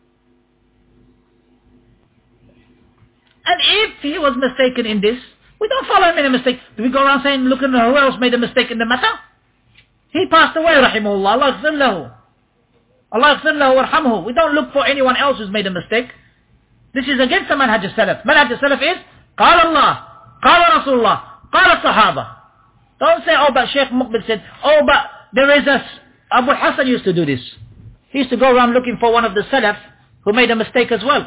And if he was mistaken in this, we don't follow him in a mistake. Do we go around saying, look at who else made a mistake in the matter? He passed away, Rahimullah. Allah yaghfir lahu. Allah yaghfir lahu warhamhu. We don't look for anyone else who's made a mistake. This is against the manhaj al-salaf. Manhaj al-salaf is, قال Allah, قال Rasulullah, قال Sahaba. Don't say, oh, but Shaykh Muqbil said, oh, but there is a, Abu Hassan used to do this. He used to go around looking for one of the salaf who made a mistake as well.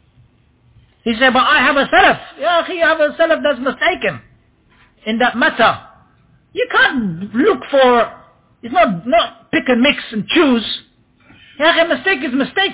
He said, but I have a salaf. Yeah, you have a salaf that's mistaken in that matter. You can't look for, it's not pick and mix and choose. Yeah, a mistake is mistake.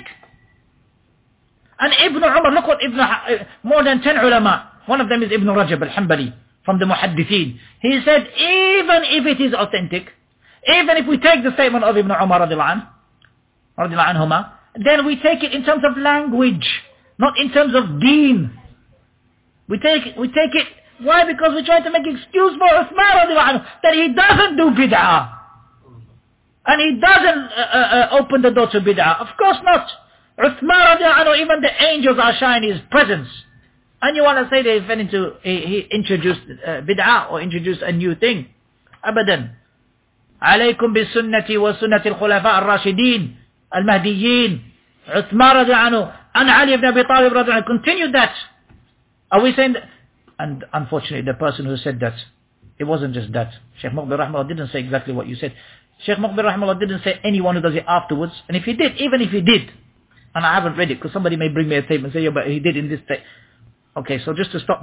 And Ibn Umar, look what more than 10 ulama, one of them is Ibn Rajab al-Hanbali, from the Muhaddithin. He said, even if it is authentic, even if we take the statement of Ibn Umar radiallahu anhuma, then we take it in terms of language, not in terms of deen. We take it, why? Because we're trying to make excuse for Uthman radiallahu anhu, that he doesn't do bid'ah. And he doesn't open the door to bid'ah. Of course not. Uthman radiallahu anhu, even the angels are showing his presence. And you want to say that he introduced bid'ah or introduced a new thing. Abadan. عليكم بسنتي وسنة الخلفاء الراشدين المهديين عثمان رضي عنه and Ali ibn Abi Talib رضي عنه. Continue that. Are we saying that? And unfortunately the person who said that, it wasn't just that. Shaykh Muqbil Rahimahullah didn't say exactly what you said. Shaykh Muqbil Rahimahullah didn't say anyone who does it afterwards. And if he did, even if he did, and I haven't read it because somebody may bring me a statement and say, yeah, but he did in this state. Okay, so just to stop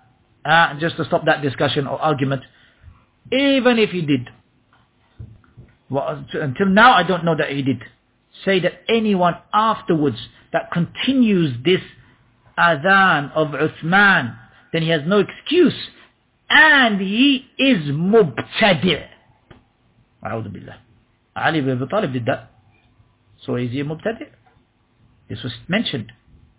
that discussion or argument, even if he did, well, until now I don't know that he did, say that anyone afterwards that continues this adhan of Uthman, then he has no excuse, and he is mubtadi'. A'udhu billah. Ali ibn Abi Talib did that. So is he a mubtadi'? This was mentioned.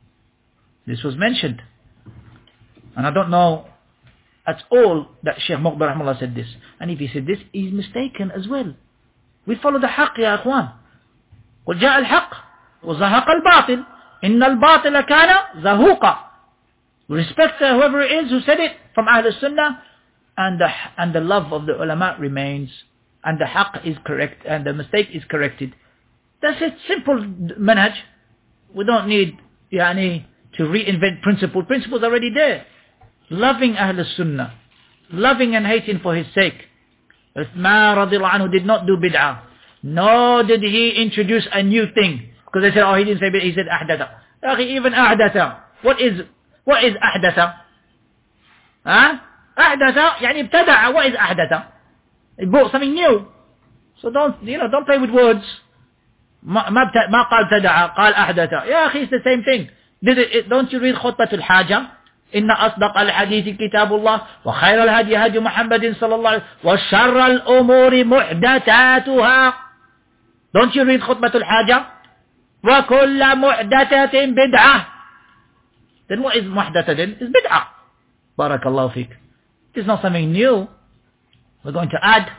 And I don't know at all that Shaykh Muqbil Rahimahullah said this. And if he said this, he's mistaken as well. We follow the haqq, ya akhwan. قل جاء الحق وزهق الباطل إن الباطل كان زهوقا. We respect whoever it is who said it from Ahl Sunnah, and the love of the ulama remains, and the haqq is correct, and the mistake is corrected. That's it, simple manhaj. We don't need to reinvent principle. Principles are already there. Loving Ahl Sunnah, loving and hating for his sake. Uthman radiallahu anhu did not do bid'ah, nor did he introduce a new thing. Because they said, oh, he didn't say bid'ah, he said ahdatha. Even ahdatha. What is ahdatha? Huh? Ahdatha, يعني ابتدع. What is ahdatha? He brought something new. So don't play with words. ما قال ابتدع, قال ahdatha. يا أخي, it's the same thing. Don't you read خطبة الحاجة? إن أصدق الحديث كتاب الله وخير الهدي هدي محمد صلى الله عليه وسلم وشر الأمور محدثاتها. Don't you read خطبة الحاجة? وكل محدثة بدعة. Then what is محدثة then? It's بدعة. بارك الله فيك. It is not something new. We're going to add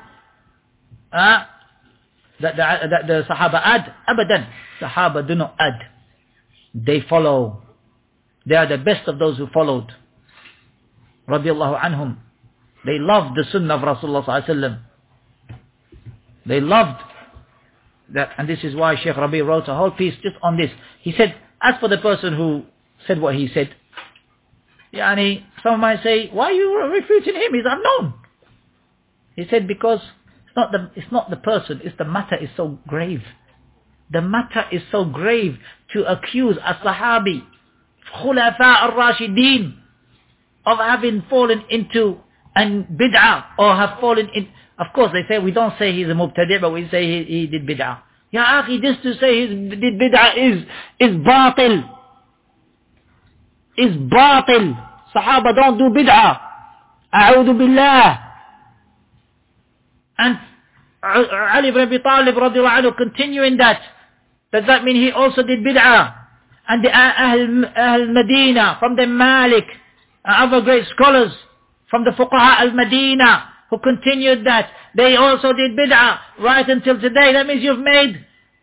that the Sahaba add. Abadan. Sahaba do not add. They follow. They are the best of those who followed. Radiallahu anhum. They loved the sunnah of Rasulullah sallallahu alaihi wasallam. They loved that, and this is why Shaykh Rabi wrote a whole piece just on this. He said, as for the person who said what he said, Some might say, why are you refuting him? He's unknown. He said, because it's not the person, it's the matter is so grave. The matter is so grave to accuse a Sahabi, Khulafa al-Rashideen, of having fallen into an bid'ah, or have fallen in. Of course, they say, we don't say he's a mubtadi', but we say he did bid'ah. Ya akhi, just to say he did bid'ah is batil. Is batil. Sahaba don't do bid'ah. A'udhu billah. And Ali ibn Abi Talib radiallahu anhu continuing that. Does that mean he also did bid'ah? And the Ahl Medina, from the Malik, and other great scholars, from the Fuqaha al-Medina, who continued that, they also did bid'ah, right until today. That means you've made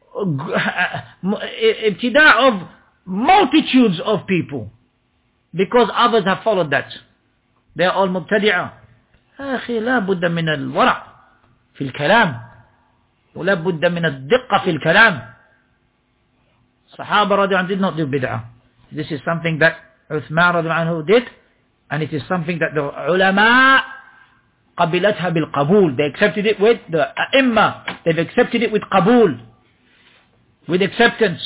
ibtida' of multitudes of people, because others have followed that. They are all mubtadi'ah. أخي لا بد من الورع في الكلام ولا بد من الدقة في الكلام. Sahaba radiallahu anhu did not do bid'ah. This is something that Uthman radiallahu anhu did, and it is something that the ulama qabilatha bil qabul. They accepted it with the a'imma. They've accepted it with qabul, with acceptance.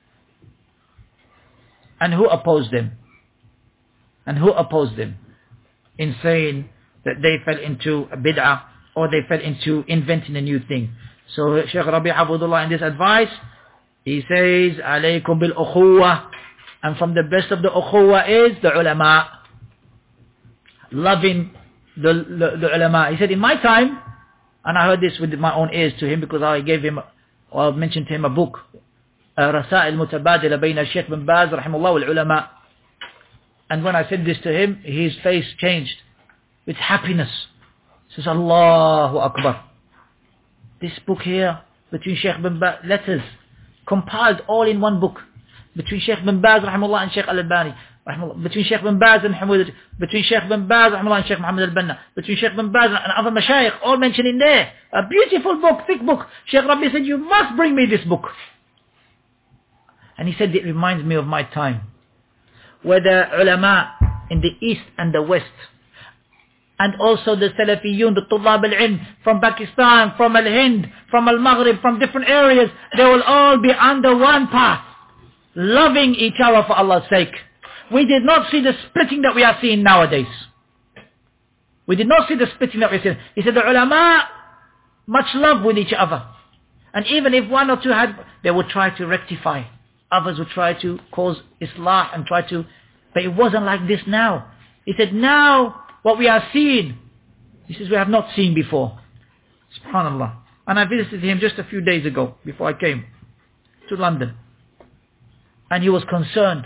And who opposed them? And who opposed them in saying that they fell into a bid'ah, or they fell into inventing a new thing? So Shaykh Rabi' Hafidhullah in this advice, he says, alaykum bil ukhuwah. And from the best of the ukhuwah is the ulama. Loving the ulama. He said, in my time, and I heard this with my own ears to him, because I gave him, or mentioned to him a book, Rasail Mutabadila Bayna Shaykh bin Baz rahimahullah wal ulama. And when I said this to him, his face changed with happiness. He says, Allahu Akbar. This book here, between Shaykh bin Baz, letters, compiled all in one book, between Shaykh bin Baz rahimahullah and Shaykh al-Albani, between Shaykh bin Baz and Hamud, between Shaykh bin Baz rahimahullah and Shaykh Muhammad al-Banna, between Shaykh bin Baz and other mashayikh, all mentioned in there. A beautiful book, thick book. Shaykh Rabi said, you must bring me this book. And he said, it reminds me of my time, where the ulama in the east and the west, and also the Salafiyun, the Tullab al-Ilm, from Pakistan, from Al-Hind, from Al-Maghrib, from different areas, they will all be under one path, loving each other for Allah's sake. We did not see the splitting that we are seeing nowadays. We did not see the splitting that we are seeing. He said the ulama, much love with each other. And even if one or two had, they would try to rectify. Others would try to cause islah and try to, but it wasn't like this now. He said now, what we are seeing, he says we have not seen before. SubhanAllah. And I visited him just a few days ago, before I came to London. And he was concerned.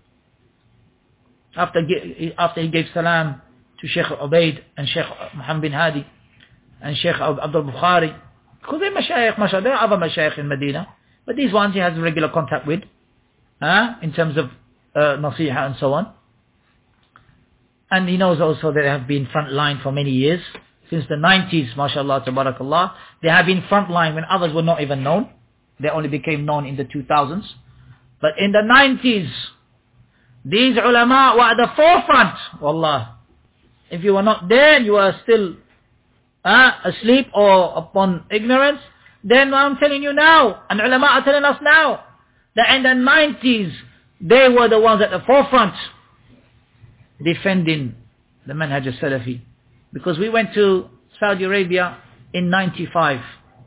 After he gave salam to Sheikh Ubaid and Sheikh Muhammad bin Hadi and Sheikh Abdul Bukhari. Because they're mashayikh, mashallah, there are other mashayikh in Medina. But these ones he has regular contact with, in terms of nasiha and so on. And he knows also that they have been front line for many years. Since the 90s, mashallah, tabarakallah. They have been front line when others were not even known. They only became known in the 2000s. But in the 90s, these ulama were at the forefront. Wallah. If you were not there, you were still asleep or upon ignorance, then I'm telling you now, and ulama are telling us now, that in the 90s, they were the ones at the forefront defending the manhaj al-Salafi. Because we went to Saudi Arabia in 95.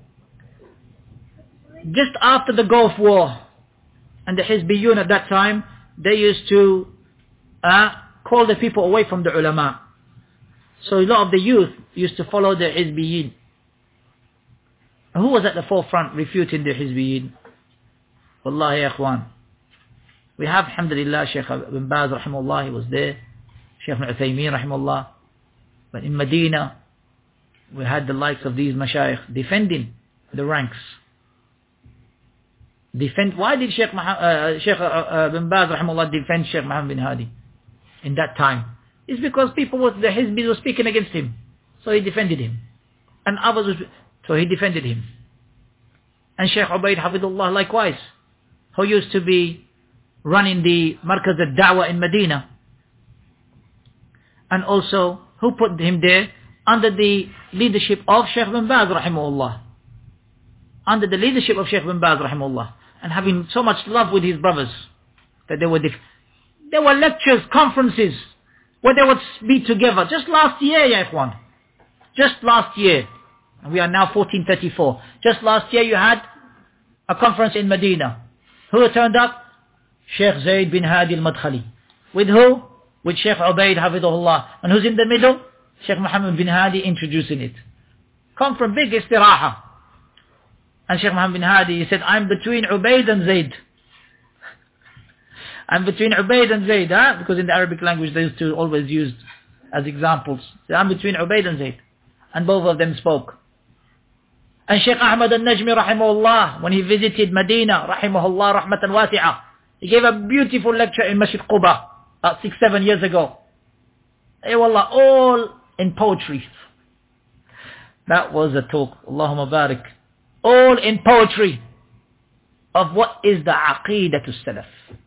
Just after the Gulf War, and the Hizbiyun at that time, they used to call the people away from the ulama. So a lot of the youth used to follow the Hizbiyin. And who was at the forefront refuting the Hizbiyin? Wallahi ya ikhwan. We have, alhamdulillah, Shaykh bin Baz rahimahullah, he was there. Shaykh ibn Uthaymeen rahimahullah. But in Medina, we had the likes of these mashayikh defending the ranks. Why did Shaykh bin Baz rahimahullah defend Shaykh Muhammad bin Hadi in that time? It's because the Hizbis were speaking against him. So he defended him. And others, so he defended him. And Shaykh Ubaid Hafidullah likewise, who used to be running the Markaz al-Da'wah in Medina. And also, who put him there? Under the leadership of Shaykh bin Baz rahimahullah. Under the leadership of Shaykh bin Baz rahimahullah. And having so much love with his brothers. That there were lectures, conferences, where they would be together. Just last year, ya ikhwan. Just last year. And we are now 1434. Just last year you had a conference in Medina. Who turned up? Sheikh Zayd bin Hadi al-Madkhali. With who? With Sheikh Ubaid Hafidhullah. And who's in the middle? Sheikh Muhammad bin Hadi introducing it. Come from big istiraha. And Sheikh Muhammad bin Hadi, he said, I'm between Ubaid and Zayd. I'm between Ubaid and Zayd, huh? Because in the Arabic language they used to always use as examples. So I'm between Ubaid and Zayd. And both of them spoke. And Sheikh Ahmad al-Najmi rahimahullah, when he visited Medina, rahimahullah rahmatan wasi'ah, he gave a beautiful lecture in Masjid Quba, about 6-7 years ago. Hey wallah, all in poetry. That was a talk, Allahumma barik. All in poetry of what is the Aqidatul Salaf.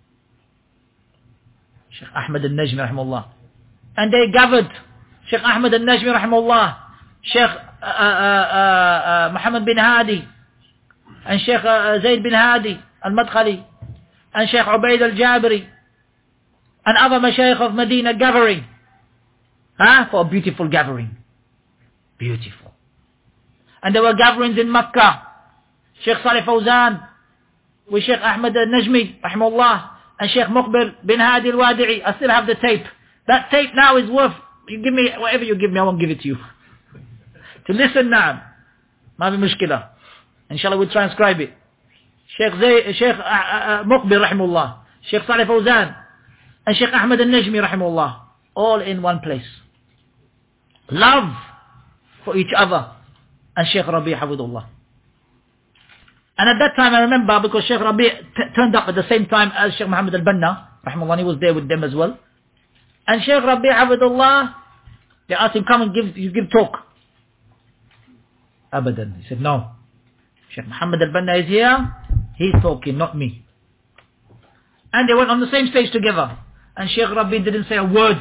Sheikh Ahmad al-Najmi rahimahullah. And they gathered Sheikh Ahmad al-Najmi rahimahullah, Sheikh Muhammad bin Hadi, and Sheikh Zayd bin Hadi al-Madkhali, and Sheikh Ubaid al-Jabiri, and other mashayikh of Medina gathering. For a beautiful gathering. Beautiful. And there were gatherings in Makkah. Sheikh Salih Fawzan with Sheikh Ahmad al-Najmi rahimahullah, and Sheikh Muqbil bin Hadi al-Wadi'i. I still have the tape. That tape now is worth, you give me, whatever you give me, I won't give it to you. To listen now. Ma bi mushkila. Inshallah we'll transcribe it. Sheikh Muqbil rahimahullah, Sheikh Salih Fawzan, and Sheikh Ahmad al-Najmi rahimahullah. All in one place. Love for each other. And Sheikh Rabi' Hafidhullah. And at that time I remember, because Sheikh Rabi' turned up at the same time as Sheikh Muhammad al-Banna rahimahullah, he was there with them as well. And Sheikh Rabi' Hafidhullah, they asked him, come and give talk. Abadan. He said, no. Sheikh Muhammad al-Banna is here, he's talking, not me. And they went on the same stage together. And Sheikh Rabi' didn't say a word.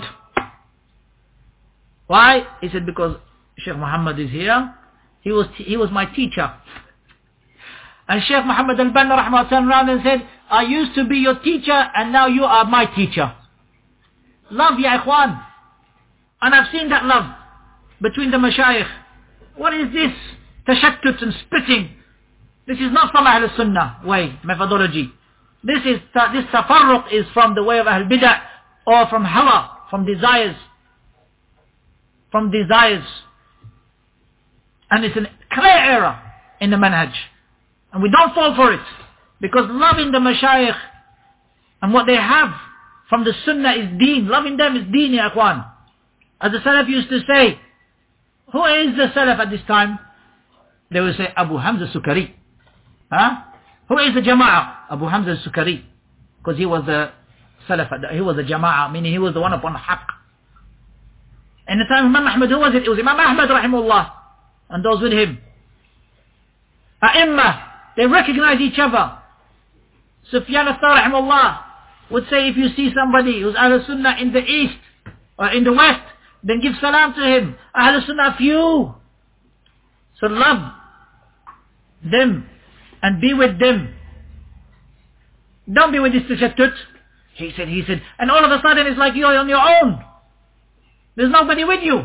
Why? He said, because Sheikh Muhammad is here, he was my teacher. And Sheikh Muhammad al-Banna rahmah turned around and said, I used to be your teacher and now you are my teacher. Love, ya ikhwan. And I've seen that love between the mashayikh. What is this? Tashattut and splitting. This is not from Ahl Sunnah way, methodology. This tafarruq is from the way of Ahl Bid'ah, or from hawa, from desires. From desires. And it's a clear error in the manhaj. And we don't fall for it. Because loving the mashayikh and what they have from the sunnah is deen. Loving them is deen, ya akhwan. As the Salaf used to say, who is the Salaf at this time? They would say Abu Hamza Sukari. Who is the Jama'ah? Abu Hamza Sukari. Because he was the Salaf, he was the Jama'ah, meaning he was the one upon haqq. In the time of Imam Ahmad, who was it? It was Imam Ahmad rahimahullah. And those with him. A'imma, they recognize each other. Sufyan al-Thawri rahimahullah would say, if you see somebody who's Ahl Sunnah in the east or in the west, then give salam to him. Ahl Sunnah few. So love them and be with them. Don't be with this tashattut. He said, and all of a sudden it's like you're on your own. There's nobody with you.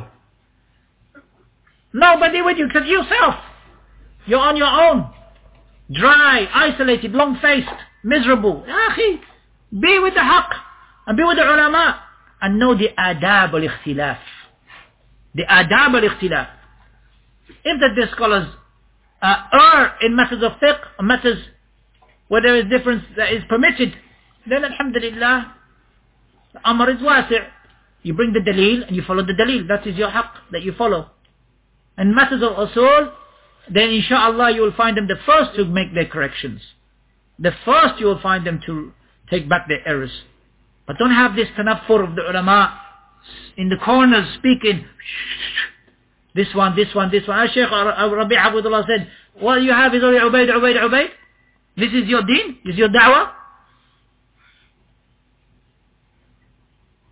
Nobody with you except yourself. You're on your own. Dry, isolated, long-faced, miserable. Akhi, be with the haqq and be with the ulama and know the adab al-ikhtilaf. The adab al-ikhtilaf. If the scholars err in matters of fiqh, matters where there is difference that is permitted, then alhamdulillah, the amr is wasi'. You bring the dalil and you follow the dalil. That is your haqq that you follow. In matters of usul, then inshallah you will find them the first to make their corrections. The first you will find them to take back their errors. But don't have this tanaffur of the ulama in the corners speaking, this one. As Shaykh Rabi' Hafidhullah said, what you have is only Ubaid. This is your deen? This is your da'wah?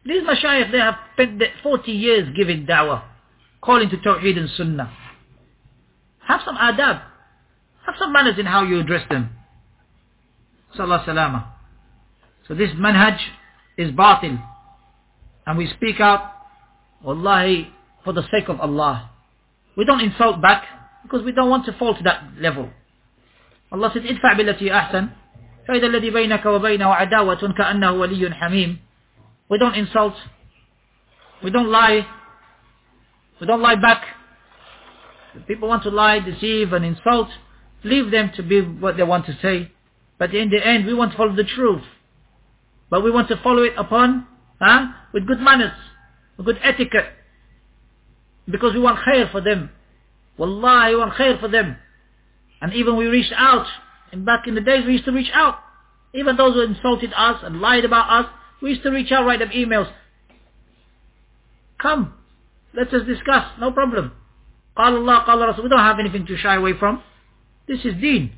These mashayikh, they have spent 40 years giving da'wah, calling to Tawheed and Sunnah. Have some adab. Have some manners in how you address them. Sallallahu salama. So this manhaj is batil. And we speak out, wallahi, for the sake of Allah. We don't insult back, because we don't want to fall to that level. Allah said, idfa' billati ahsan, فَإِذَا الَّذِي بَيْنَكَ وَبَيْنَهُ عَدَاوَةٌ كَأَنَّهُ وَلِيٌّ حَمِيمٌ. We don't insult. We don't lie. We don't lie back. If people want to lie, deceive and insult, leave them to be what they want to say. But in the end, we want to follow the truth. But we want to follow it upon, with good manners, with good etiquette. Because we want khair for them. Wallahi, we want khair for them. And even we reached out. And back in the days, we used to reach out. Even those who insulted us and lied about us, we used to reach out, write them emails. Come, let us discuss, no problem. قال Allah, قال Rasul. We don't have anything to shy away from. This is deen.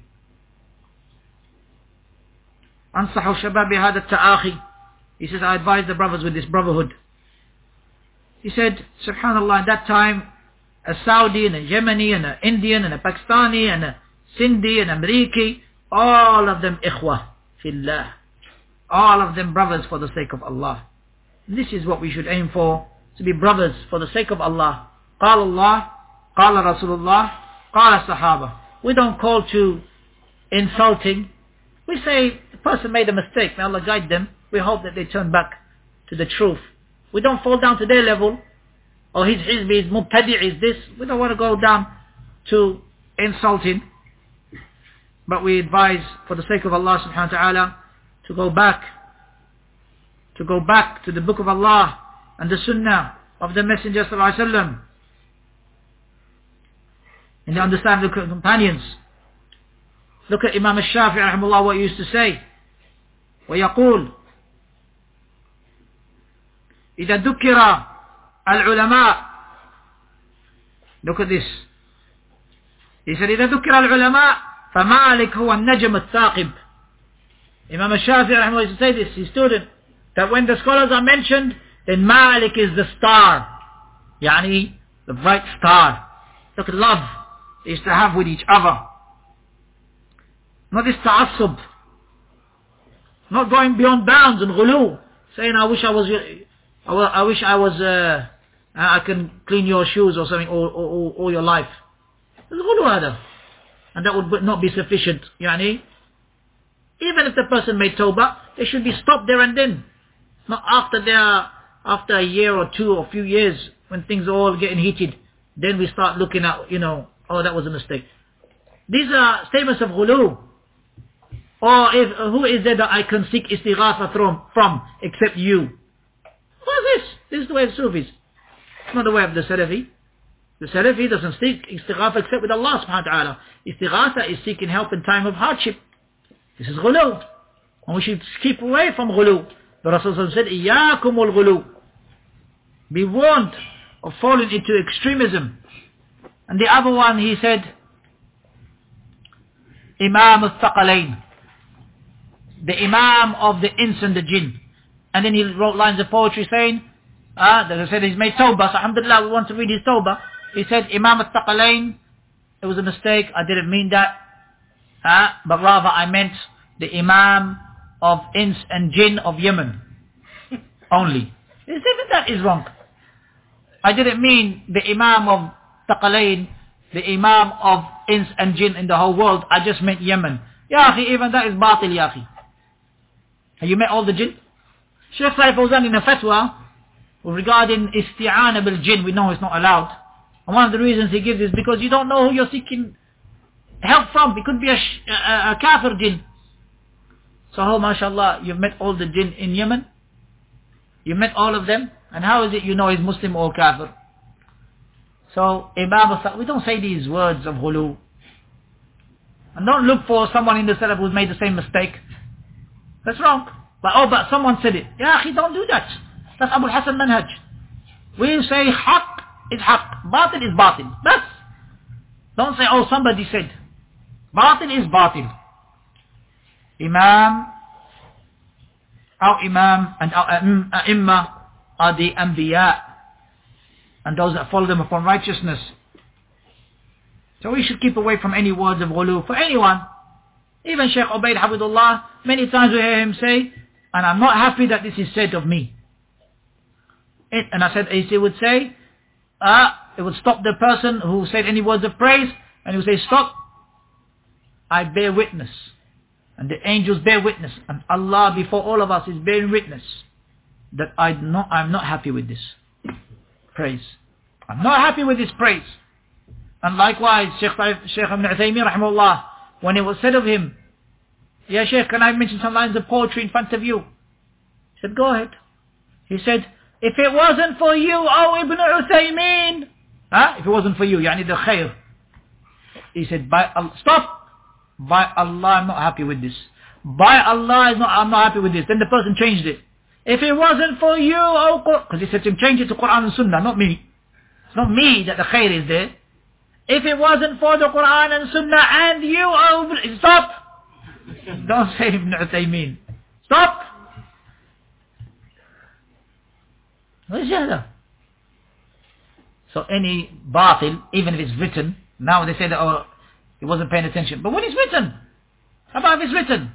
أنصح الشباب بهذا التآخي. He says, I advise the brothers with this brotherhood. He said, subhanallah, at that time, a Saudi and a Yemeni and an Indian and a Pakistani and a Sindhi and Ameriki, all of them ikhwah fillah. All of them brothers for the sake of Allah. This is what we should aim for, to be brothers for the sake of Allah. قال Allah, قال Rasulullah, قال Sahaba. We don't call to insulting. We say, the person made a mistake, may Allah guide them. We hope that they turn back to the truth. We don't fall down to their level. Or his hizbi is mubtadi' is this. We don't want to go down to insulting. But we advise, for the sake of Allah subhanahu wa ta'ala, to go back to the book of Allah and the sunnah of the Messenger sallallahu alaihi wasallam, in the understanding of the companions. Look at Imam al-Shafi'i rahimahullah, what he used to say. ويقول إذا ذكر العلماء. Look at this. He said إذا ذكر العلماء فمالك هو النجم الثاقب. Imam al-Shafi'i rahimahullah used to say this, his student, that when the scholars are mentioned, then Malik is the star. Yani, the bright star. Look at love they used to have with each other. Not this ta'assub. Not going beyond bounds and ghulu. Saying, I wish I can clean your shoes or something all your life. There's ghulu hada. And that would not be sufficient. Yani, even if the person made tawbah, they should be stopped there and then. Not after a year or two or a few years, when things are all getting heated, then we start looking at, oh, that was a mistake. These are statements of ghulu. Or who is there that I can seek istighatha from except you? What is this? This is the way of Sufis. It's not the way of the Salafi. The Salafi doesn't seek istighatha except with Allah subhanahu wa ta'ala. Istighatha is seeking help in time of hardship. This is ghulu. And we should keep away from ghulu. The Rasul said, إِيَّاكُمُ الْغُلُو. Be warned of falling into extremism. And the other one, he said, Imam al-Thaqalain. The Imam of the Ins and the Jinn. And then he wrote lines of poetry saying, that I said he's made tawbah, so alhamdulillah, we want to read his tawbah. He said, Imam al-Thaqalain, it was a mistake, I didn't mean that. But rather I meant the Imam of Ins and Jinn of Yemen. Only. Even that is wrong. I didn't mean the Imam of Thaqalain, the Imam of Ins and Jinn in the whole world. I just meant Yemen. Ya akhi, even that is batil, ya akhi. Have you met all the jinn? Shaykh Salih Fawzan in a fatwa regarding isti'ana bil jinn, we know it's not allowed. And one of the reasons he gives is because you don't know who you're seeking help from. It could be a kafir jinn. So, oh, mashallah, you've met all the jinn in Yemen? You met all of them? And how is it you know he's Muslim or kafir? So, Imam we don't say these words of ghulu. And don't look for someone in the Salaf who's made the same mistake. That's wrong. But someone said it. Ya akhi, don't do that. That's Abu Hassan Manhaj. We say haqq is haqq. Batil is batil. That's. Don't say, oh, somebody said. Batil is batil. Imam, our Imam and our A'imma, are the Anbiya and those that follow them upon righteousness. So we should keep away from any words of ghulu for anyone. Even Shaykh Ubaid Hafidullah, many times we hear him say, and I'm not happy that this is said of me. And I said, he would say, it would stop the person who said any words of praise, and he would say, stop, I bear witness. And the angels bear witness, and Allah before all of us is bearing witness that I'm not happy with this praise. I'm not happy with this praise. And likewise, Shaykh Ibn Uthaymeen rahimahullah, when it was said of him, Ya Shaykh, can I mention some lines of poetry in front of you? He said, go ahead. He said, if it wasn't for you, oh Ibn Uthaymeen, if it wasn't for you, yani the khair. He said, stop. By Allah, I'm not happy with this. By Allah, I'm not happy with this. Then the person changed it. If it wasn't for you, oh Quran, because he said to him, change it to Quran and Sunnah, not me. It's not me that the khair is there. If it wasn't for the Quran and Sunnah and you, oh, stop. Don't say Ibn Uthaymeen. Stop. What is that? So any batil, even if it's written, now they say that, oh, he wasn't paying attention. But when it's written, how about if it's written?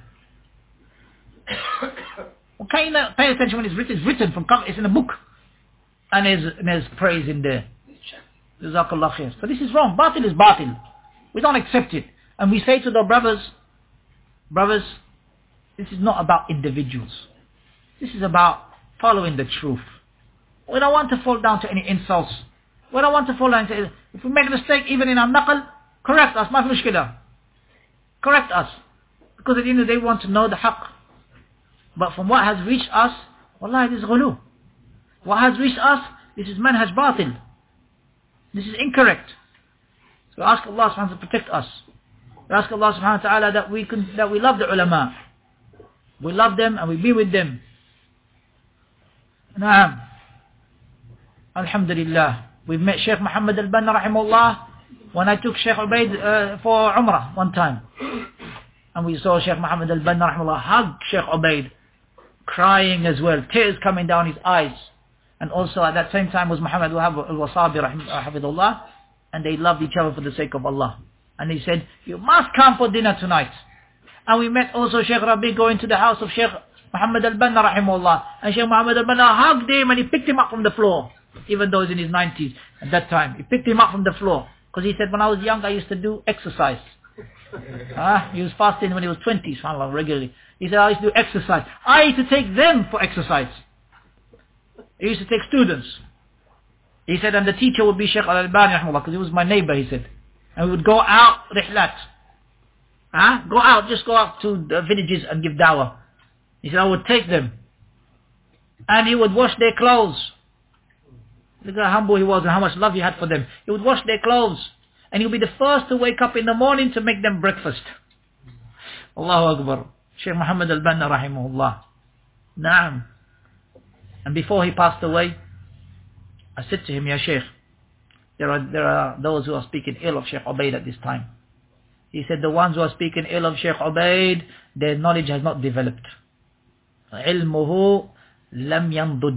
Well, can you not pay attention when it's written? It's written from, it's in a book. And there's praise in there. Jazakallah khair. So this is wrong. Batil is batil. We don't accept it. And we say to the brothers, this is not about individuals. This is about following the truth. We don't want to fall down to any insults. We don't want to fall down to, if we make a mistake even in our naql, correct us, ma fi mushkila. Correct us. Because at the end of the day we want to know the haqq. But from what has reached us, wallahi this is ghulu. What has reached us, this is manhaj batil. This is incorrect. So ask Allah subhanahu wa ta'ala to protect us. We ask Allah subhanahu wa ta'ala that we love the ulama. We love them and we be with them. Naam. Alhamdulillah. We've met Shaykh Muhammad al-Banna rahimahullah when I took Shaykh Ubaid for Umrah one time. And we saw Shaykh Muhammad al-Banna rahimahullah hug Shaykh Ubaid, crying as well, tears coming down his eyes. And also at that same time was Muhammad al-Wasabi rahimahullah, and they loved each other for the sake of Allah. And he said, you must come for dinner tonight. And we met also Shaykh Rabi going to the house of Shaykh Muhammad al-Banna rahimahullah. And Shaykh Muhammad al-Banna hugged him and he picked him up from the floor. Even though he's in his 90s at that time. He picked him up from the floor. Because he said, when I was young I used to do exercise. He was fasting when he was 20, subhanAllah, regularly. He said, I used to do exercise. I used to take them for exercise. He used to take students. He said, and the teacher would be Shaykh al-Albani rahimahullah, because he was my neighbor, he said. And we would go out, rihlat. Just go out to the villages and give dawah. He said, I would take them. And he would wash their clothes. Look how humble he was and how much love he had for them. He would wash their clothes. And he would be the first to wake up in the morning to make them breakfast. Allahu Akbar. Shaykh Muhammad al-Banna rahimahullah. Naam. And before he passed away, I said to him, Ya Shaykh, there are those who are speaking ill of Shaykh Ubaid at this time. He said, the ones who are speaking ill of Shaykh Ubaid, their knowledge has not developed. علمه لم ينضج.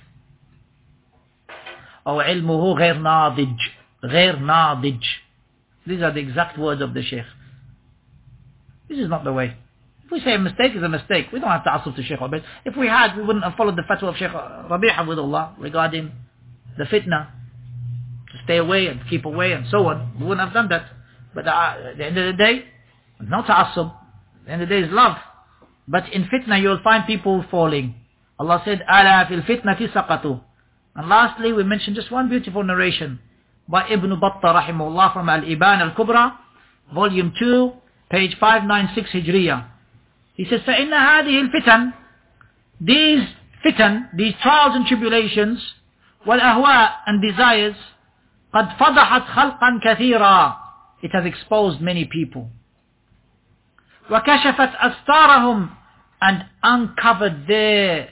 أو علمه غير ناضج. غير ناضج. These are the exact words of the Shaykh. This is not the way. If we say a mistake is a mistake, we don't have to ta'assub to Shaykh Ubaid. If we had, we wouldn't have followed the fatwa of Shaykh Rabi' hafidhullah regarding the fitna, to stay away and keep away and so on. We wouldn't have done that. But at the end of the day, no ta'assub. At the end of the day is love. But in fitna you'll find people falling. Allah said, أَلَا فِي الْفِتْنَةِ سَقَطُوا. And lastly, we mentioned just one beautiful narration by Ibn Battah rahimahullah from Al-Iban Al-Kubra, volume 2, page 596 Hijriya. He says, فَإِنَّ هَذِهِ الْفِتَنِ, these fitan, these trials and tribulations, وَالْأَهْوَاء and desires, قَدْ فَضَحَتْ خَلْقًا كَثِيرًا, it has exposed many people. وَكَشَفَتْ أَسْتَارَهُمْ, and uncovered their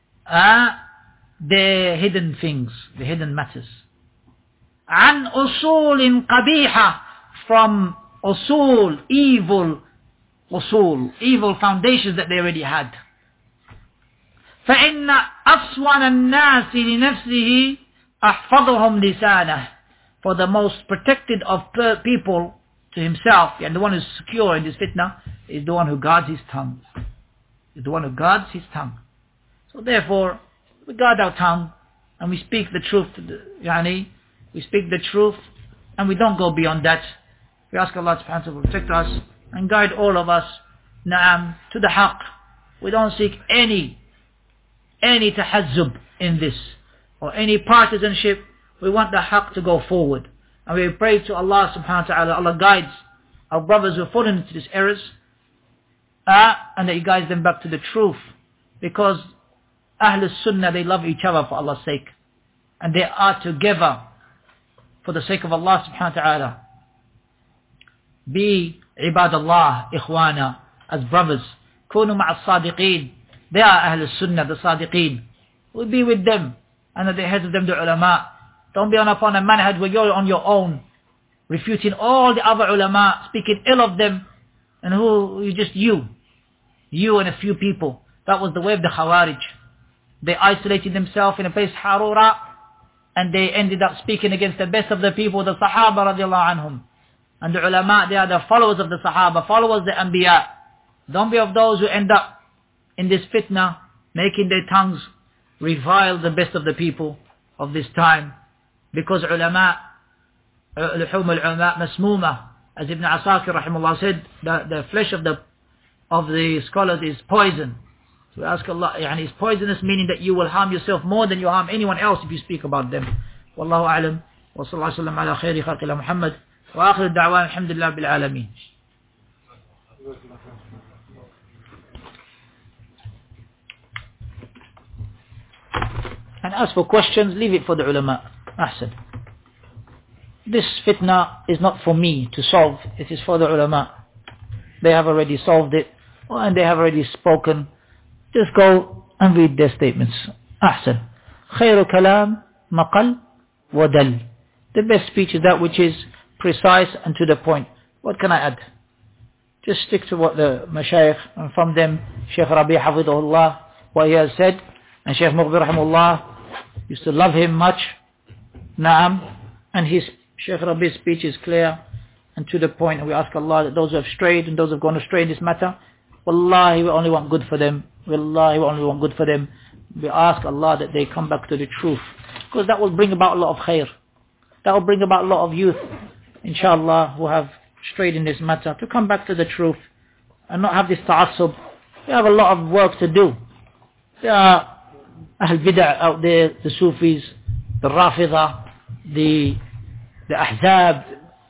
hidden things, the hidden matters. عَنْ أُصُولٍ قَبِيحَةٍ, from usul, evil foundations that they already had. فإن أصون الناس لنفسه أحفظهم لسانه. For the most protected of people to himself, and the one who's secure in this fitna, is the one who guards his tongue. Is the one who guards his tongue. So therefore, we guard our tongue, and we speak the truth. We speak the truth, and we don't go beyond that. We ask Allah subhanahu wa ta'ala to protect us and guide all of us, to the haqq. We don't seek any tahazzub in this, or any partisanship. We want the haqq to go forward. And we pray to Allah subhanahu wa ta'ala, Allah guides our brothers who have fallen into these errors, and that He guides them back to the truth. Because Ahlul Sunnah, they love each other for Allah's sake. And they are together for the sake of Allah subhanahu wa ta'ala. Be ibadallah, ikhwana, as brothers. Kunu ma'as sadiqeen. They are Ahlul Sunnah, the sadiqeen. We'll be with them. And at the heads of them, the ulama. Don't be upon a manhaj where you're on your own, refuting all the other ulama, speaking ill of them, and you and a few people. That was the way of the Khawarij. They isolated themselves in a place, Harura, and they ended up speaking against the best of the people, the Sahaba radiallahu anhum. And the ulama, they are the followers of the Sahaba, followers of the Anbiya. Don't be of those who end up in this fitna, making their tongues revile the best of the people of this time. Because ulama, luhum al-ulama masmuma, as Ibn Asakir rahimahullah said, the flesh of the scholars is poison. So we ask Allah, it's poisonous, meaning that you will harm yourself more than you harm anyone else if you speak about them. Wallahu a'lam, wa sallallahu sallam ala khayri khalqillah Muhammad, wa akhir da'wan alhamdulillah bil alameen. And as for questions, leave it for the ulama. Ahsan. This fitna is not for me to solve, it is for the ulama. They have already solved it, and they have already spoken. Just go and read their statements. Ahsan. Khayru kalam maqal wa dal. The best speech is that which is precise and to the point. What can I add? Just stick to what the mashayikh, and from them, Shaykh Rabi hafidhahullah, what he has said, and Shaykh Mughbir rahimahullah used to love him much. Naam, and his Shaykh Rabi's speech is clear and to the point, and we ask Allah that those who have strayed and those who have gone astray in this matter, wallahi we only want good for them. Wallahi we only want good for them. We ask Allah that they come back to the truth, because that will bring about a lot of khair. That will bring about a lot of youth, inshallah, who have strayed in this matter, to come back to the truth and not have this ta'assub. We have a lot of work to do. There are Ahl Bid'ah out there, the Sufis, the Rafida, the Ahzab.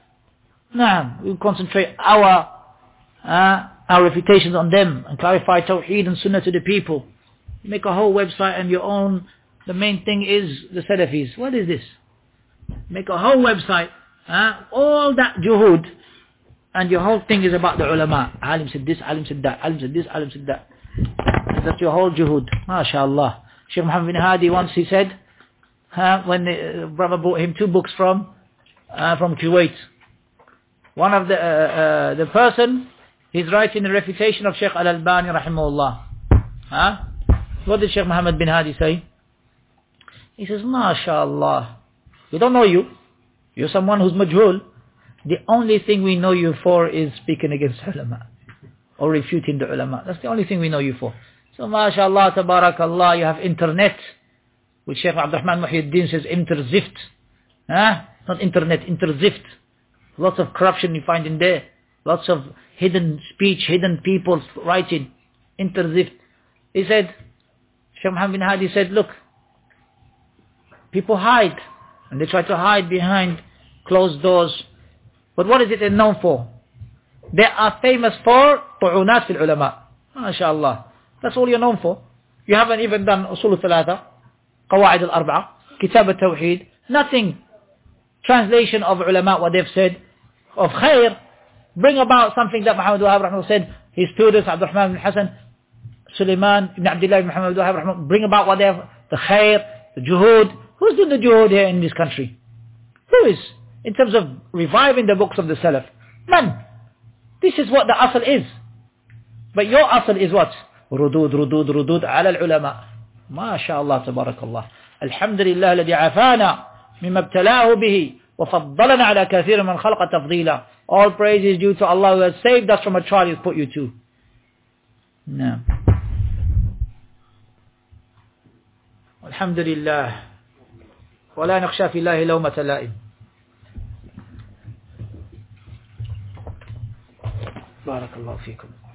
We concentrate our reputations on them and clarify Tawheed and Sunnah to the people. Make a whole website and your own. The main thing is the Salafis. What is this? Make a whole website. All that juhud, and your whole thing is about the ulama. Alim said this, Alim said that, Alim said this, Alim said that. That's your whole juhud. MashaAllah. Shaykh Muhammad bin Hadi once he said, when the brother brought him 2 books from Kuwait. One of the person, he's writing the refutation of Shaykh Al-Albani rahimahullah. What did Shaykh Muhammad bin Hadi say? He says, MashaAllah, we don't know you. You're someone who's majhul. The only thing we know you for is speaking against ulama, or refuting the ulama. That's the only thing we know you for. So MashaAllah, Tabarakallah, you have internet, which Shaykh Abdurrahman Muhyiddin says interzift. Not internet, interzift. Lots of corruption you find in there. Lots of hidden speech, hidden people writing. Interzift. He said, Shaykh Muhammad bin Hadi said, look, people hide. And they try to hide behind closed doors. But what is it they're known for? They are famous for tu'unat fil ulama. MashaAllah. That's all you're known for. You haven't even done usul al-thalatha, qawaid al-arba'a, kitab al-tawheed, nothing. Translation of ulama, what they've said, of khair, bring about something that Muhammad Wahab Rahman said, his students, Abdurrahman ibn Hassan, Sulaiman ibn Abdullah ibn Muhammad Wahab Rahman, bring about what they have, the khair, the juhud. Who's doing the juhud here in this country? Who is? In terms of reviving the books of the Salaf. Man, this is what the asl is. But your asl is what? Rudud ala al-ulama. ما شاء الله تبارك الله. الحمد لله الذي عافانا مما ابتلاه به وفضلنا على كثير من خلق تفضيلا. All praise is due to Allah who has saved us from a trial He has put you to. No. الحمد لله ولا نخشى في الله لومة لائم. بارك الله فيكم.